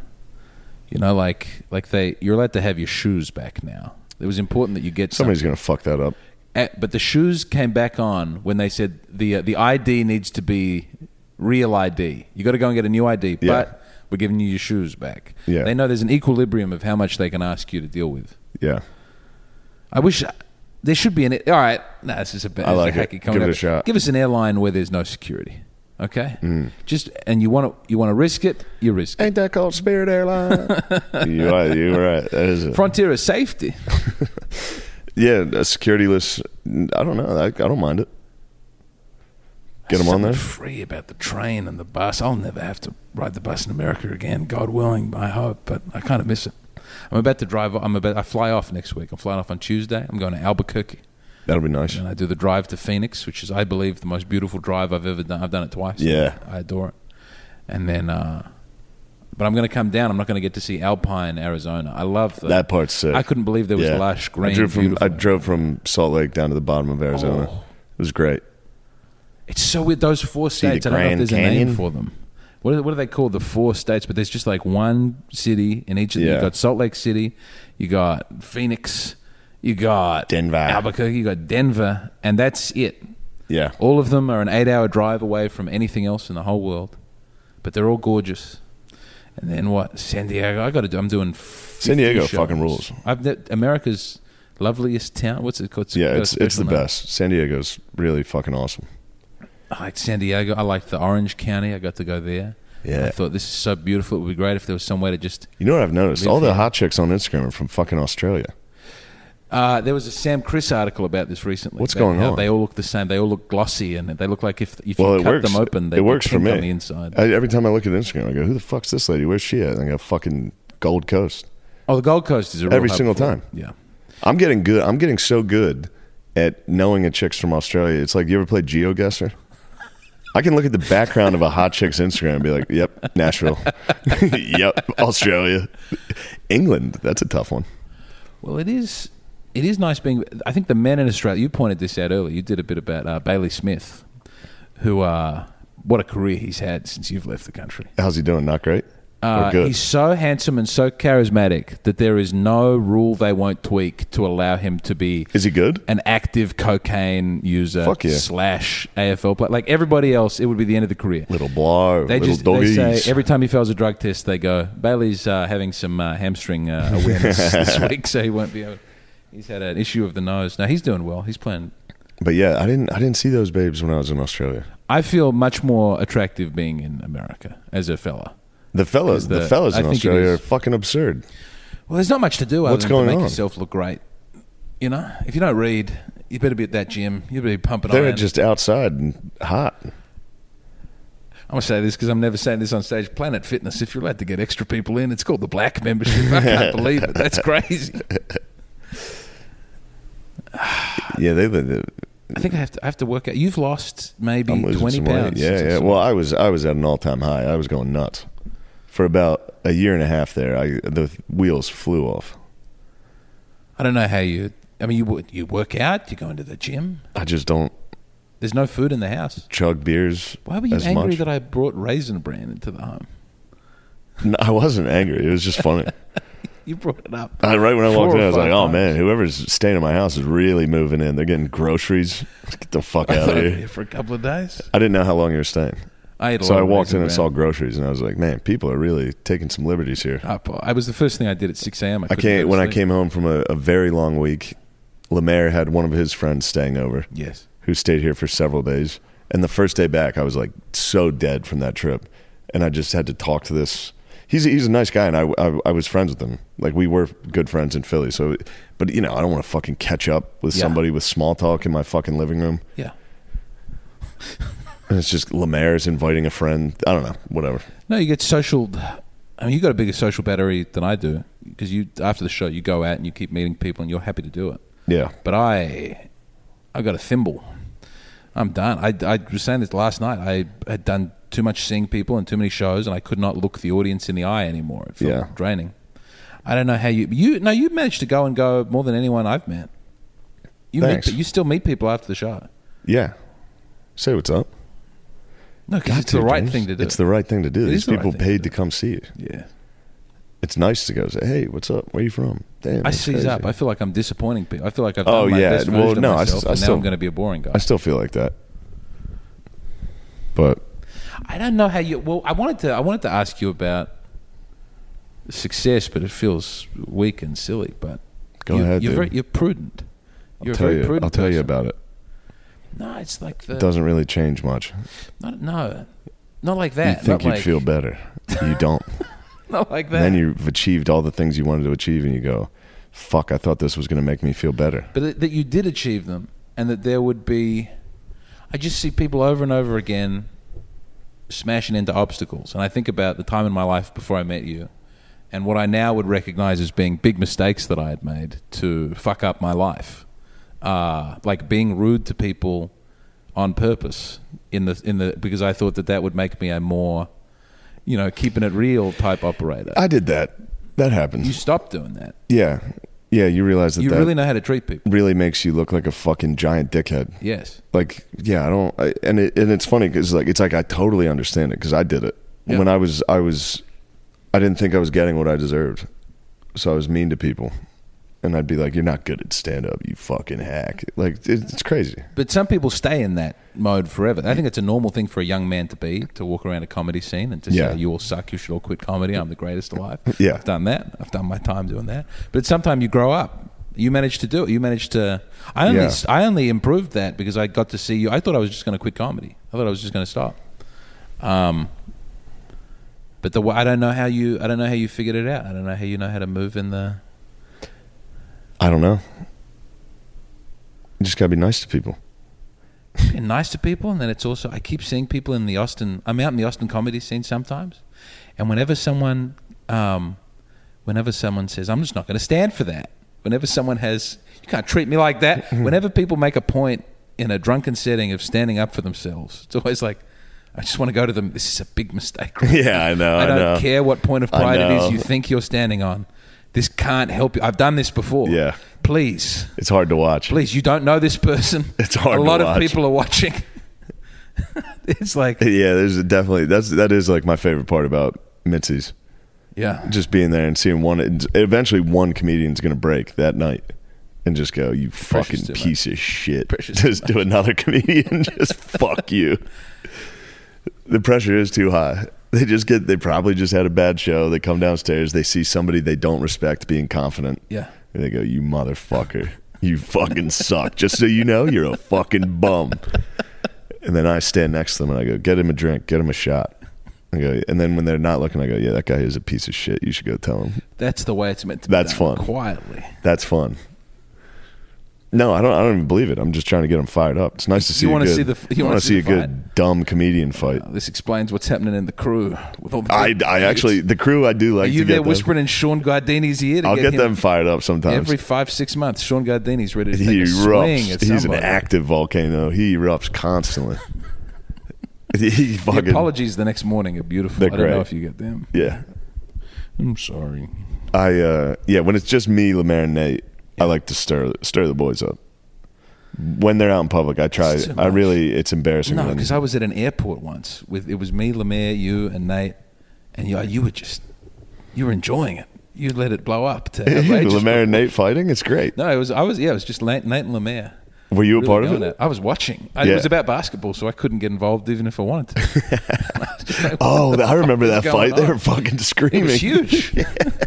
you're allowed to have your shoes back now. It was important that you get Somebody's going to fuck that up. But the shoes came back on when they said the ID needs to be real ID. You got to go and get a new ID, but we're giving you your shoes back. Yeah. They know there's an equilibrium of how much they can ask you to deal with. Yeah. I wish there should be an... All right. No, this is a bad... I like it. Give it a shot. Give us an airline where there's no security. Okay? And you want to risk it, you risk it. Ain't that called Spirit Airline? You're right. That is it. Frontier is safety. Yeah, a security-less... I don't know. I don't mind it. Get them on there. Free about the train and the bus. I'll never have to ride the bus in America again, God willing, I hope, but I kind of miss it. I'm about to drive. I fly off next week. I'm flying off on Tuesday. I'm going to Albuquerque. That'll be nice. And I do the drive to Phoenix, which is, I believe, the most beautiful drive I've ever done. I've done it twice. Yeah. I adore it. And then, but I'm going to come down. I'm not going to get to see Alpine, Arizona. I love that part's sick. I couldn't believe there was lush, green, beautiful. I drove from Salt Lake down to the bottom of Arizona. It was great. It's so weird. Those 4 states, I don't know if there's a name for them. What are they called? The 4 states, but there's just like one city in each of them. You got Salt Lake City, you got Phoenix, you got Denver, Albuquerque, you got Denver, and that's it. Yeah. All of them are an 8-hour drive away from anything else in the whole world, but they're all gorgeous. And then what? San Diego. I'm doing San Diego shows. fucking rules. America's loveliest town. What's it called? It's the best. San Diego's really fucking awesome. I liked San Diego. I liked the Orange County. I got to go there. Yeah. I thought this is so beautiful. It would be great if there was some way to just... You know what I've noticed? All the hot chicks on Instagram are from fucking Australia. There was a Sam Criss article about this recently. What's going on? They all look the same. They all look glossy, and they look like if you cut them open, they works for me. on the inside. Every time I look at Instagram, I go, who the fuck's this lady? Where's she at? And I go, fucking Gold Coast. Oh, the Gold Coast is a real every hub single for time. It. Yeah. I'm getting good. I'm getting so good at knowing a chick's from Australia. It's like, you ever played GeoGuessr? I can look at the background of a hot chick's Instagram and be like, yep, Nashville. Yep, Australia. England, that's a tough one. Well, it is nice being... I think the men in Australia... You pointed this out earlier. You did a bit about Bailey Smith, who... what a career he's had since you've left the country. How's he doing? Not great? Or good? He's so handsome and so charismatic that there is no rule they won't tweak to allow him to be... Is he good? An active cocaine user / AFL player. Like everybody else, it would be the end of the career. Little blah, they little doggies. They say every time he fails a drug test, they go, Bailey's having some hamstring awareness this week, so he won't be able... He's had an issue of the nose. Now, he's doing well. He's playing... But yeah, I didn't see those babes when I was in Australia. I feel much more attractive being in America as a fella. The fellas in Australia are fucking absurd. Well, there's not much to do other than to make on? yourself look great. You know, if you don't read, you better be at that gym. You better be pumping They're iron. just outside and hot. I'm going to say this because I'm never saying this on stage. Planet Fitness, if you're allowed to get extra people in, it's called the Black membership. I can't believe it. That's crazy. Yeah, I think I have to work out. You've lost maybe 20 pounds. Weight. Yeah. Well, I was at an all-time high. I was going nuts. For about a year and a half there, the wheels flew off. I don't know how you... I mean, you work out? You go into the gym? I just don't... There's no food in the house. Chug beers. Why were you angry that I brought Raisin Bran into the home? No, I wasn't angry. It was just funny. You brought it up. Right when I walked in, I was like, oh, man, whoever's staying in my house is really moving in. They're getting groceries. Get the fuck out of here. For a couple of days? I didn't know how long you were staying. So I walked in and saw groceries, and I was like, man, people are really taking some liberties here. I was the first thing I did at 6 a.m. When I came home from a very long week, Lemaire had one of his friends staying over. Yes. Who stayed here for several days. And the first day back, I was like so dead from that trip. And I just had to talk to this. He's a nice guy, and I was friends with him. Like, we were good friends in Philly. So, but, I don't want to fucking catch up with somebody with small talk in my fucking living room. Yeah. And it's just Lemaire's inviting a friend. I don't know. Whatever. No, you get social. I mean, you got a bigger social battery than I do, because after the show you go out and you keep meeting people and you're happy to do it. Yeah. But I got a thimble. I'm done. I was saying this last night. I had done too much seeing people and too many shows, and I could not look the audience in the eye anymore. It felt draining. I don't know how you managed to go more than anyone I've met. Thanks. You still meet people after the show. Yeah. Say what's up. No, because it's the right thing to do. It's the right thing to do. These people paid to come see you. Yeah. It's nice to go say, hey, what's up? Where are you from? Damn, I seize up. I feel like I'm disappointing people. I feel like I've done my best version of myself, and now I'm going to be a boring guy. I still feel like that. But I don't know how you... Well, I wanted to ask you about success, but it feels weak and silly. But go ahead, you're prudent. You're a very prudent I'll tell you person. about it. No, it's like It doesn't really change much. No, not like that. You think you'd feel better. You don't. Not like that. And then you've achieved all the things you wanted to achieve, and you go, fuck, I thought this was going to make me feel better. But that you did achieve them, and that there would be... I just see people over and over again smashing into obstacles. And I think about the time in my life before I met you, and what I now would recognize as being big mistakes that I had made to fuck up my life. Like being rude to people on purpose because I thought that would make me a more, keeping it real type operator. I did that. That happened. You stopped doing that. Yeah. Yeah, you realize that you really know how to treat people. Really makes you look like a fucking giant dickhead. Yes. Like, yeah, and it's funny because it's like I totally understand it because I did it. Yeah. When I didn't think I was getting what I deserved, so I was mean to people. And I'd be like, you're not good at stand-up, you fucking hack. Like, it's crazy. But some people stay in that mode forever. I think it's a normal thing for a young man to walk around a comedy scene and to say, you all suck, you should all quit comedy, I'm the greatest alive. Yeah. I've done that. I've done my time doing that. But sometime you grow up. You managed to do it. You managed to... I only improved that because I got to see you. I thought I was just going to quit comedy. I thought I was just going to stop. But I don't know how you figured it out. I don't know how you know how to move in the... I don't know. You just gotta be nice to people. Being nice to people, and then it's also... I keep seeing people in the Austin... I'm out in the Austin comedy scene sometimes, and whenever someone says, I'm just not going to stand for that. Whenever someone has... You can't treat me like that. Whenever people make a point in a drunken setting of standing up for themselves, it's always like... I just want to go to them. This is a big mistake. Right? Yeah, I know. I don't care what point of pride it is you think you're standing on. This can't help you. I've done this before. Yeah. Please. It's hard to watch. Please, you don't know this person. It's hard to watch. A lot of people are watching. It's like... Yeah, there's definitely... That is like my favorite part about Mitzi's. Yeah. Just being there and seeing eventually one comedian's going to break that night and just go, you fucking piece of shit. Just do another comedian. Just fuck you. The pressure is too high. They probably just had a bad show. They come downstairs, they see somebody they don't respect being confident. Yeah. And they go, you motherfucker. You fucking suck. Just so you know, you're a fucking bum. And then I stand next to them and I go, get him a drink, get him a shot. I go, and then when they're not looking, I go, yeah, that guy is a piece of shit. You should go tell him. That's the way it's meant to be. That's done, fun. Quietly. That's fun. No, I don't even believe it. I'm just trying to get them fired up. It's nice to see. You want to see a good dumb comedian fight. This explains what's happening in the crew. With all the the crew I do like. Are you to there get whispering in Sean Gardini's ear? I'll get them fired up sometimes. Every 5-6 months, Sean Gardini's ready to take a swing at somebody. He's an active volcano. He erupts constantly. The apologies the next morning are beautiful. I don't know if you get them. Yeah. I'm sorry. When it's just me, Lemaire, and Nate, I like to stir the boys up. When they're out in public, I try. It's embarrassing. No, because I was at an airport once it was me, Lemaire, you, and Nate, and you were enjoying it. You let it blow up to outrageous. Lemaire and Nate fighting. It's great. No, it was just Nate and Lemaire. Were you a really part of going it? at I was watching. Yeah. It was about basketball, so I couldn't get involved even if I wanted to. Oh, I remember that going fight. They on? were fucking screaming. It was huge.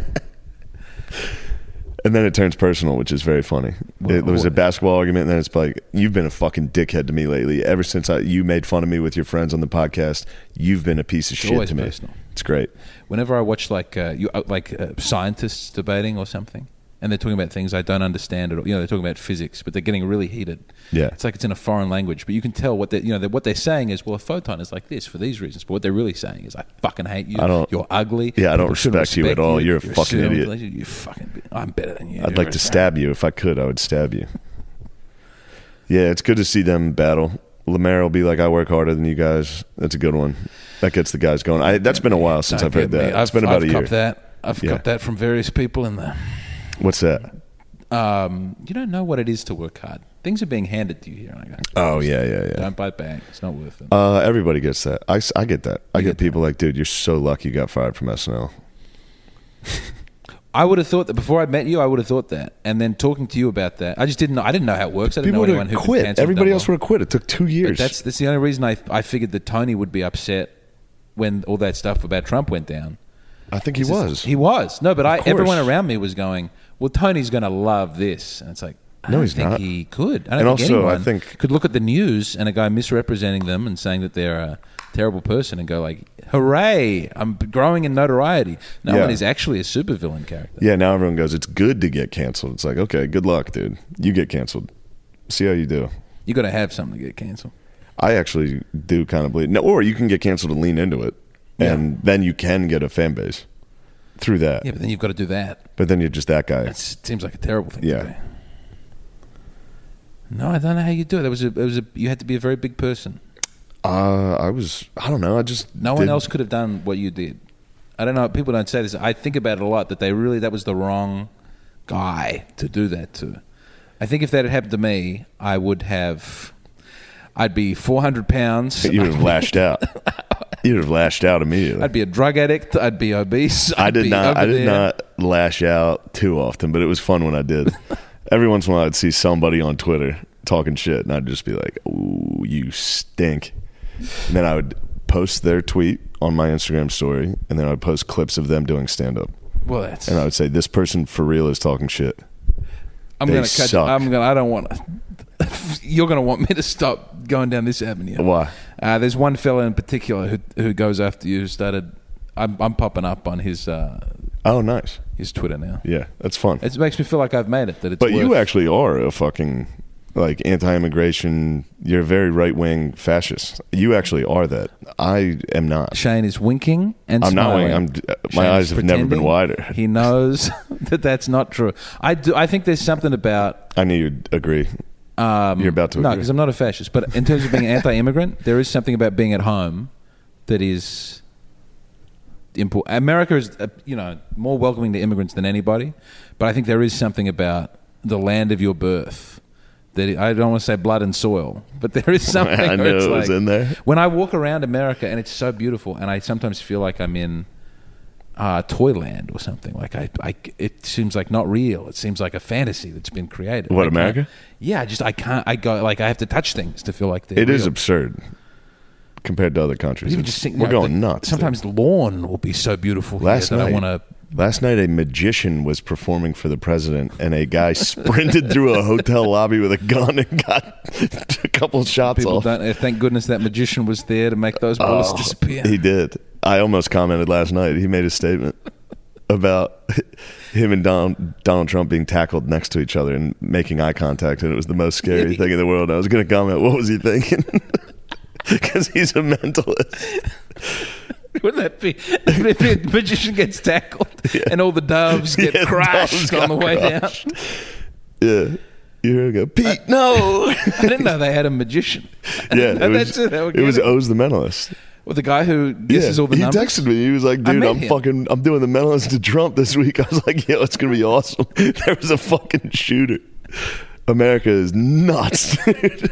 And then it turns personal, which is very funny. There was a basketball argument, and then it's like, you've been a fucking dickhead to me lately. Ever since you made fun of me with your friends on the podcast, you've been a piece of shit always to me. personal. It's great. Whenever I watch scientists debating or something, and they're talking about things I don't understand at all. They're talking about physics, but they're getting really heated. Yeah. It's like it's in a foreign language, but you can tell what what they're saying is, well, a photon is like this for these reasons. But what they're really saying is, I fucking hate you. You're ugly. Yeah, I don't People shouldn't respect you at all. You're a fucking idiot. You fucking. I'm better than you. I'd like to stab you. If I could, I would stab you. Yeah, it's good to see them battle. Lemaire will be like, I work harder than you guys. That's a good one. That gets the guys going. That's been a while since I've heard that. It's been about a year. I've got that from various people in the. What's that? You don't know what it is to work hard. Things are being handed to you here. And I go, oh, yeah. Don't bite back. It's not worth it. Everybody gets that. I get that. I get people like, dude, you're so lucky you got fired from SNL. I would have thought that before I met you. I would have thought that, and then talking to you about that, I didn't know how it works. I didn't People know anyone who quit. Cancelled Everybody else would have quit. It took 2 years. But that's the only reason I figured that Tony would be upset when all that stuff about Trump went down. I think he was. He was. No, but everyone course. around me was going, well, Tony's going to love this. And it's like, I No, don't he's think not. he could. I And don't think also, I anyone think- could look at the news and a guy misrepresenting them and saying that they're a terrible person and go like, hooray, I'm growing in notoriety. No Yeah. one is actually a supervillain character. Yeah, now everyone goes, it's good to get canceled. It's like, okay, good luck, dude. You get canceled. See how you do. You got to have something to get canceled. I actually do kind of believe. No, or you can get canceled and lean into it. And then you can get a fan base through that. Yeah, but then you've got to do that. But then you're just that guy. It seems like a terrible thing Yeah. to do. No, I don't know how you do it. You had to be a very big person. I don't know. No one else could have done what you did. I don't know. People don't say this. I think about it a lot that that was the wrong guy to do that to. I think if that had happened to me, I'd be 400 pounds. You'd have lashed out. You'd have lashed out immediately. I'd be a drug addict. I'd be obese. I did not lash out too often, but it was fun when I did. Every once in a while, I'd see somebody on Twitter talking shit, and I'd just be like, "Ooh, you stink." And then I would post their tweet on my Instagram story, and then I would post clips of them doing stand-up. Well, And I would say, "This person for real is talking shit." I'm They going to cut. suck. I don't want to. You're going to want me to stop going down this avenue. Why? There's one fella in particular who goes after you. Who started. I'm popping up on his. Oh, nice. His Twitter now. Yeah, that's fun. It makes me feel like I've made it. That it's. But you worth- actually are a fucking like anti-immigration. You're a very right-wing fascist. You actually are that. I am not. Shane is winking and I'm not smiling. winking. My eyes have never been wider. He knows that that's not true. I think there's something about. I knew you'd agree. You're about to No, agree. because I'm not a fascist. But in terms of being anti-immigrant, there is something about being at home that is important. America is, more welcoming to immigrants than anybody. But I think there is something about the land of your birth that I don't want to say blood and soil, but there is something. I where knew it's it was in there. When I walk around America and it's so beautiful, and I sometimes feel like I'm in Toyland or something. Like it seems like not real. It seems like a fantasy that's been created. What, America? Yeah, I can't. I go like I have to touch things to feel like they're It is real. absurd compared to other countries. Even just think, We're going nuts. Sometimes the lawn will be so beautiful Last here that night, I want to. Last night, a magician was performing for the president, and a guy sprinted through a hotel lobby with a gun and got a couple shots People off. don't. Thank goodness that magician was there to make those bullets disappear. He did. I almost commented last night. He made a statement about him and Donald Trump being tackled next to each other and making eye contact, and it was the most scary thing in the world. I was going to comment, what was he thinking? Because he's a mentalist. Wouldn't that be if the magician gets tackled and all the doves get Yeah, crushed doves on got the way crushed. down? Yeah. You hear him go, Pete, no! I didn't know they had a magician. Yeah, No, it was, that's it. They were it was getting- Oz the Mentalist. Well, the guy who guesses all the he numbers. texted me. He was like, I dude, met I'm him. I'm doing the Mentalist to Trump this week. I was like, yo, it's going to be awesome. There was a fucking shooter. America is nuts, dude.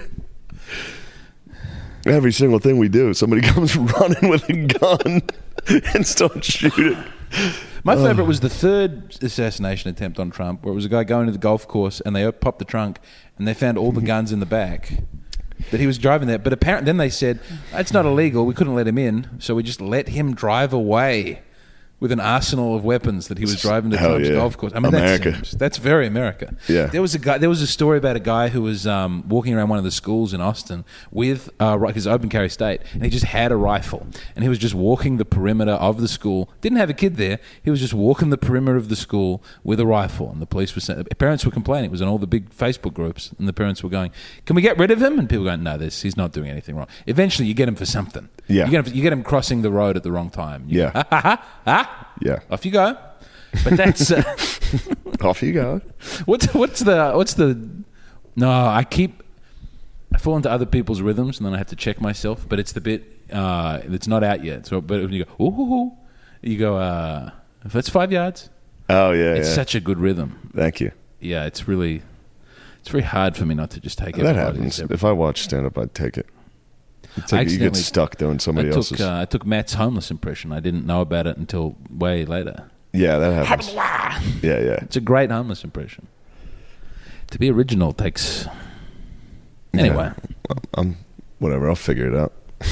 Every single thing we do, somebody comes running with a gun and starts shooting. My favorite was the third assassination attempt on Trump, where it was a guy going to the golf course and they popped the trunk and they found all the guns in the back that he was driving there. But apparently then they said, it's not illegal, we couldn't let him in, so we just let him drive away with an arsenal of weapons that he was driving to Trump's golf course. I mean, America. That's very America. Yeah. There was a story about a guy who was walking around one of the schools in Austin with his open carry state, and he just had a rifle, and he was just walking the perimeter of the school. Didn't have a kid there. He was just walking the perimeter of the school with a rifle, and the police were saying, parents were complaining. It was in all the big Facebook groups, and the parents were going, "Can we get rid of him?" And people going, "No, he's not doing anything wrong." Eventually, you get him for something. Yeah. You get him crossing the road at the wrong time. You Yeah. go, Yeah. off you go. But that's Off you go. what's the no, I fall into other people's rhythms and then I have to check myself, but it's the bit it's not out yet. So but when you go ooh, you go if that's 5 yards. Oh yeah. It's such a good rhythm. Thank you. Yeah, it's very hard for me not to just take it. That happens. If I watch stand up, I'd take it. You get stuck doing somebody else's. I took Matt's homeless impression. I didn't know about it until way later. Yeah, that happens. Yeah. It's a great homeless impression. To be original takes. Anyway, Whatever. I'll figure it out.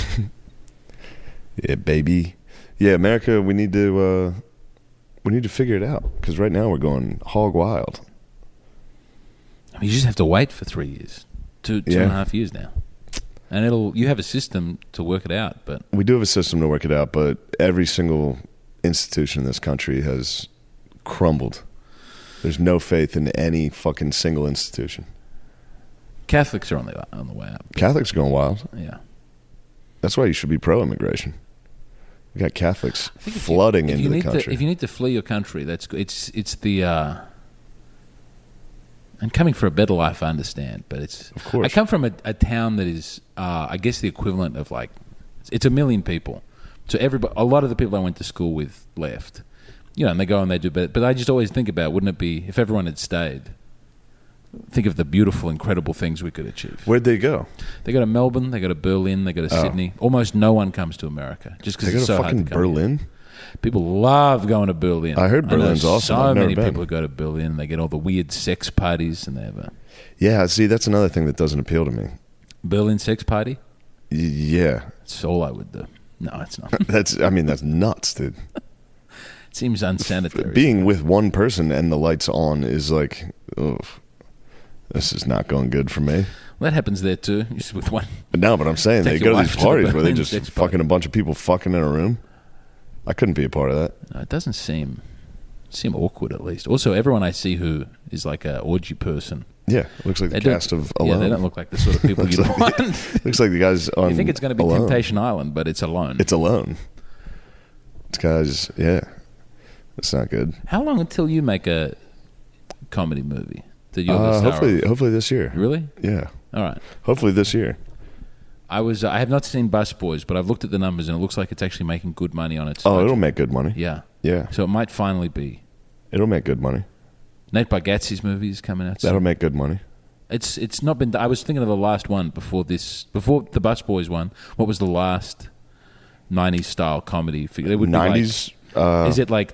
Yeah, baby. Yeah, America. We need to figure it out because right now we're going hog wild. I mean, you just have to wait for 3 years, two and a half years now. And you have a system to work it out, but we do have a system to work it out, but every single institution in this country has crumbled. There's no faith in any fucking single institution. Catholics are on the way up. Catholics are going wild. Yeah. That's why you should be pro-immigration. You got Catholics flooding into the country. If you need to flee your country, that's good. It's the and coming for a better life, I understand, but it's. Of course. I come from a town that is, I guess, the equivalent of it's 1 million people. So a lot of the people I went to school with left, and they go and they do better. But I just always think about, wouldn't it be if everyone had stayed? Think of the beautiful, incredible things we could achieve. Where'd they go? They go to Melbourne, they go to Berlin, they go to Sydney. Almost no one comes to America just because it's so hard to come. They go to fucking Berlin? Here. People love going to Berlin. I heard Berlin's awesome. So many people who go to Berlin. They get all the weird sex parties, and they have Yeah, see, that's another thing that doesn't appeal to me. Berlin sex party? Yeah. That's all I would do. No, it's not. That's nuts, dude. It seems unsanitary. Being with one person and the lights on is like, this is not going good for me. Well, that happens there too. Just with one. No, but I'm saying they go to these parties where they just fucking party. a bunch of people fucking in a room. I couldn't be a part of that. No, it doesn't seem awkward, at least. Also, everyone I see who is like a orgy person. Yeah, looks like the cast of Alone. Yeah, they don't look like the sort of people you want. Looks like the guys on You think it's going to be Alone. Temptation Island, but it's Alone. It's Alone. It's guys, yeah. It's not good. How long until you make a comedy movie that you're the star of? Hopefully this year. Really? Yeah. All right. Hopefully this year. I have not seen Busboys, but I've looked at the numbers and it looks like it's actually making good money on its Oh, budget. it'll make good money. Yeah. Yeah. So it might finally be. It'll make good money. Nate Bargatze's movie is coming out soon. That'll make good money. It's not been. I was thinking of the last one before the Busboys one. What was the last 90s style comedy? It would 90s? Be like, is it like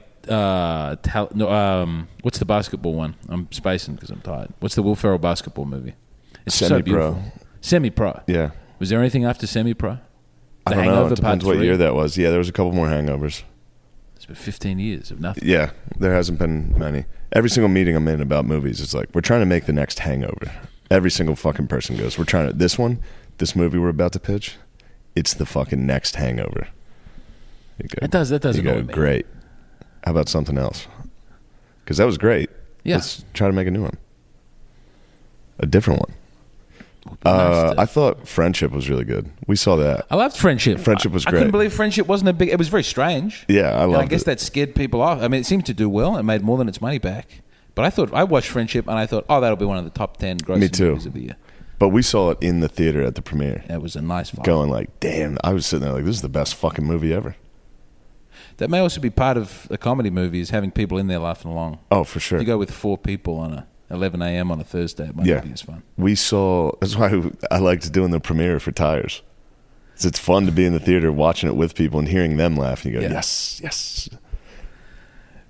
what's the basketball one? I'm spacing because I'm tired. What's the Will Ferrell basketball movie? It's so Semi-Pro. beautiful. Semi-Pro. Yeah. Was there anything after Semi-Pro? I don't know. It depends what year that was. Yeah, there was a couple more hangovers. It's been 15 years of nothing. Yeah, there hasn't been many. Every single meeting I'm in about movies, it's like, we're trying to make the next Hangover. Every single fucking person goes, we're trying to, this movie we're about to pitch, it's the fucking next Hangover. That does annoy me. Great. How about something else? Because that was great. Yeah. Let's try to make a new one. A different one. Nice I thought Friendship was really good. We saw that. I loved Friendship. Friendship was I great. couldn't believe Friendship wasn't a big. It was very strange. Yeah, I loved it. I guess that scared people off. I mean, it seemed to do well. It made more than its money back. But I watched Friendship and I thought, that'll be one of the top 10 grossing movies of the year. But we saw it in the theater at the premiere. That was a nice vibe. Going like, damn, I was sitting there like, this is the best fucking movie ever. That may also be part of a comedy movie, is having people in there laughing along. Oh, for sure. If you go with 4 people on a 11 a.m. on a Thursday, it might not be as fun. We saw, that's why I liked doing the premiere for Tires. It's fun to be in the theater watching it with people and hearing them laugh. And you go, yes, yes.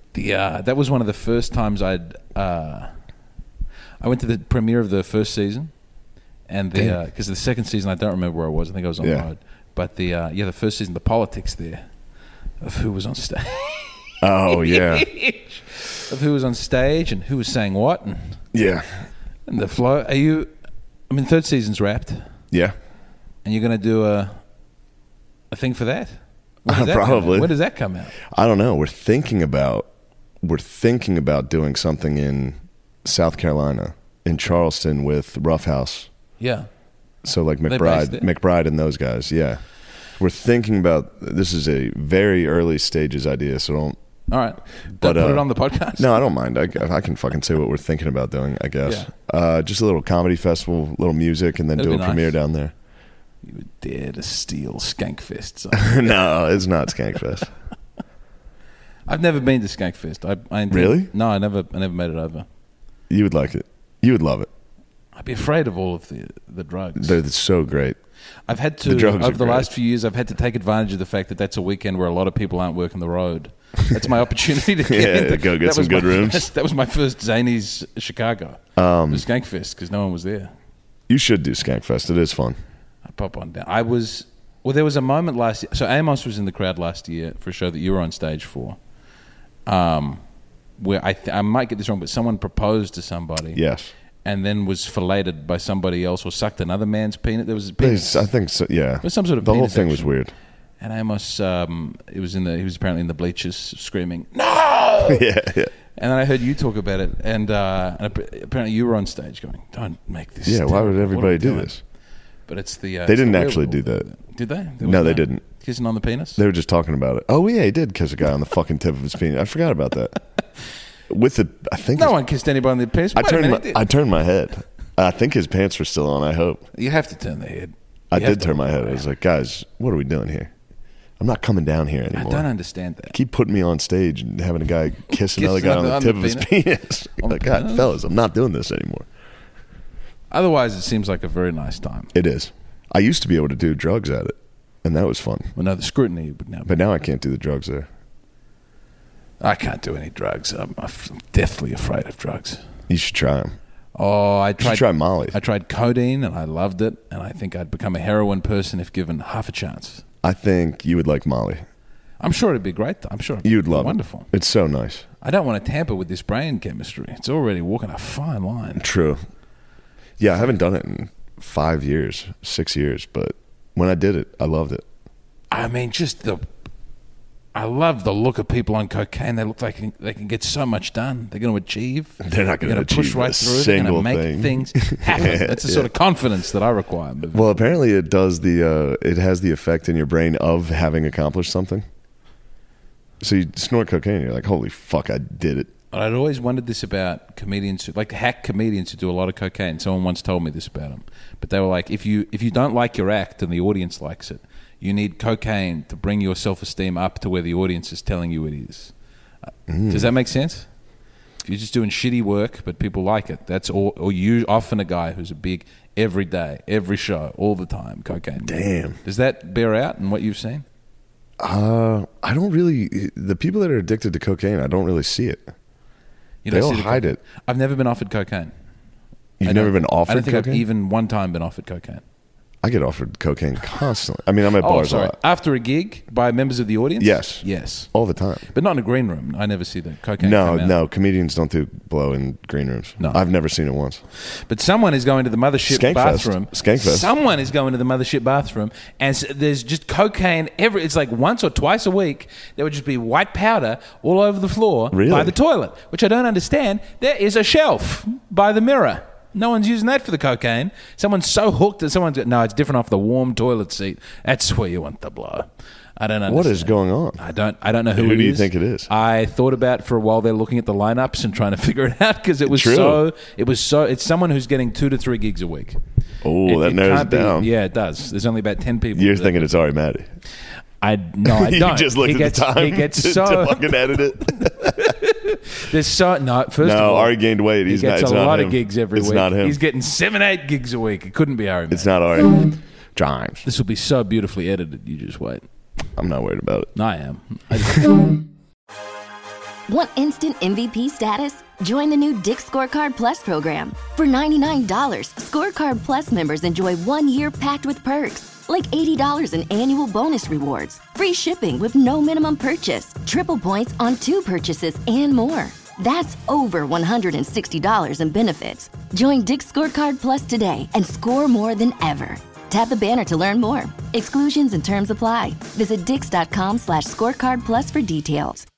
That was one of the first times I went to the premiere of the first season, and because the second season I don't remember where I was. I think I was on the road. But the first season, the politics there of who was on stage. Oh yeah, of who was on stage and who was saying what, and the flow. Third season's wrapped. Yeah, and you're going to do a thing for that. Probably. When does that come out? I don't know. We're thinking about doing something in South Carolina, in Charleston, with Rough House. Yeah. So like McBride and those guys. Yeah. We're thinking about, this is a very early stages idea, so don't. All right. Don't put it on the podcast. No, I don't mind. I can fucking say what we're thinking about doing, I guess. Yeah. Just a little comedy festival, little music, and then do a premiere down there. You would dare to steal Skankfest. No, it's not Skankfest. I've never been to Skankfest. Really? No, I never made it over. You would like it. You would love it. I'd be afraid of all of the drugs. They're so great. I've had to, over the last few years, I've had to take advantage of the fact that that's a weekend where a lot of people aren't working the road. That's my opportunity to go get some good rooms. That was my first Zanies Chicago. It was Skankfest because no one was there. You should do Skankfest. It is fun. I pop on down. There was a moment last year. So Amos was in the crowd last year for a show that you were on stage for. Where I might get this wrong, but someone proposed to somebody. Yes. And then was filleted by somebody else or sucked another man's penis. There was a penis. I think so, yeah. There was some sort of the whole thing was weird. And Amos, he was apparently in the bleachers screaming, "No!" yeah. And then I heard you talk about it, and apparently you were on stage going, "Don't make this." Yeah, why would everybody do this? But it's the they didn't actually do that. Did they? No, they didn't. Kissing on the penis? They were just talking about it. Oh yeah, he did kiss a guy on the fucking tip of his penis. I forgot about that. I think no one kissed anybody on the penis. I turned my head. I think his pants were still on. I hope. You have to turn the head. I did turn my head. I was like, guys, what are we doing here? I'm not coming down here anymore. I don't understand that. Keep putting me on stage and having a guy kiss another guy on the tip of his penis. Like, God, fellas, I'm not doing this anymore. Otherwise, it seems like a very nice time. It is. I used to be able to do drugs at it, and that was fun. Well, no, the scrutiny would now. But now I can't do the drugs there. I can't do any drugs. I'm deathly afraid of drugs. You should try them. Oh, I tried. You should try Molly. I tried codeine, and I loved it, and I think I'd become a heroin person if given half a chance. I think you would like Molly. I'm sure it'd be great. I'm sure you'd love wonderful. It's so nice. I don't want to tamper with this brain chemistry. It's already walking a fine line. True. Yeah, I haven't done it in 5 years, 6 years, but when I did it, I loved it. I mean, I love the look of people on cocaine. They look like they can get so much done. They're going to achieve. They're not going to achieve push right through. They're going to make things happen. That's the sort of confidence that I require. Well, apparently it does it has the effect in your brain of having accomplished something. So you snort cocaine and you're like, holy fuck, I did it. I'd always wondered this about comedians, like hack comedians who do a lot of cocaine. Someone once told me this about them. But they were like, if you don't like your act and the audience likes it, you need cocaine to bring your self-esteem up to where the audience is telling you it is. Does that make sense? If you're just doing shitty work, but people like it, that's all. Or you often a guy who's a big, every day, every show, all the time, cocaine. Damn. Does that bear out in what you've seen? I don't really. The people that are addicted to cocaine, I don't really see it. They all hide it. I've never been offered cocaine. You've never been offered cocaine? I don't think I've even one time been offered cocaine. I get offered cocaine constantly. I mean, I'm at bars a lot. After a gig by members of the audience? Yes. All the time. But not in a green room. I never see the cocaine come out. No. Comedians don't do blow in green rooms. No. I've never seen it once. But someone is going to the mothership bathroom. Skankfest. Someone is going to the mothership bathroom, and there's just cocaine it's like once or twice a week, there would just be white powder all over the floor by the toilet, which I don't understand. There is a shelf by the mirror. No one's using that for the cocaine. Someone's so hooked that someone's got, no, it's different off the warm toilet seat. That's where you want the blow. I don't understand. What is going on? I don't know who it is. Who do you think it is? I thought about for a while there looking at the lineups and trying to figure it out because it was it's someone who's getting 2 to 3 gigs a week. Oh, that narrows it down. Yeah, it does. There's only about 10 people. You're thinking it's Ari Matty. I don't. You just looked at the time he gets to fucking edit it. Ari gained weight. He gets a lot of gigs every week. It's not him. He's getting 7-8 gigs a week. It couldn't be Ari. It's not Ari. Drives. This will be so beautifully edited. You just wait. I'm not worried about it. I am. Want instant MVP status? Join the new Dick's Scorecard Plus program. For $99, Scorecard Plus members enjoy 1 year packed with perks, like $80 in annual bonus rewards, free shipping with no minimum purchase, triple points on 2 purchases, and more. That's over $160 in benefits. Join Dick's Scorecard Plus today and score more than ever. Tap the banner to learn more. Exclusions and terms apply. Visit dix.com/scorecard plus for details.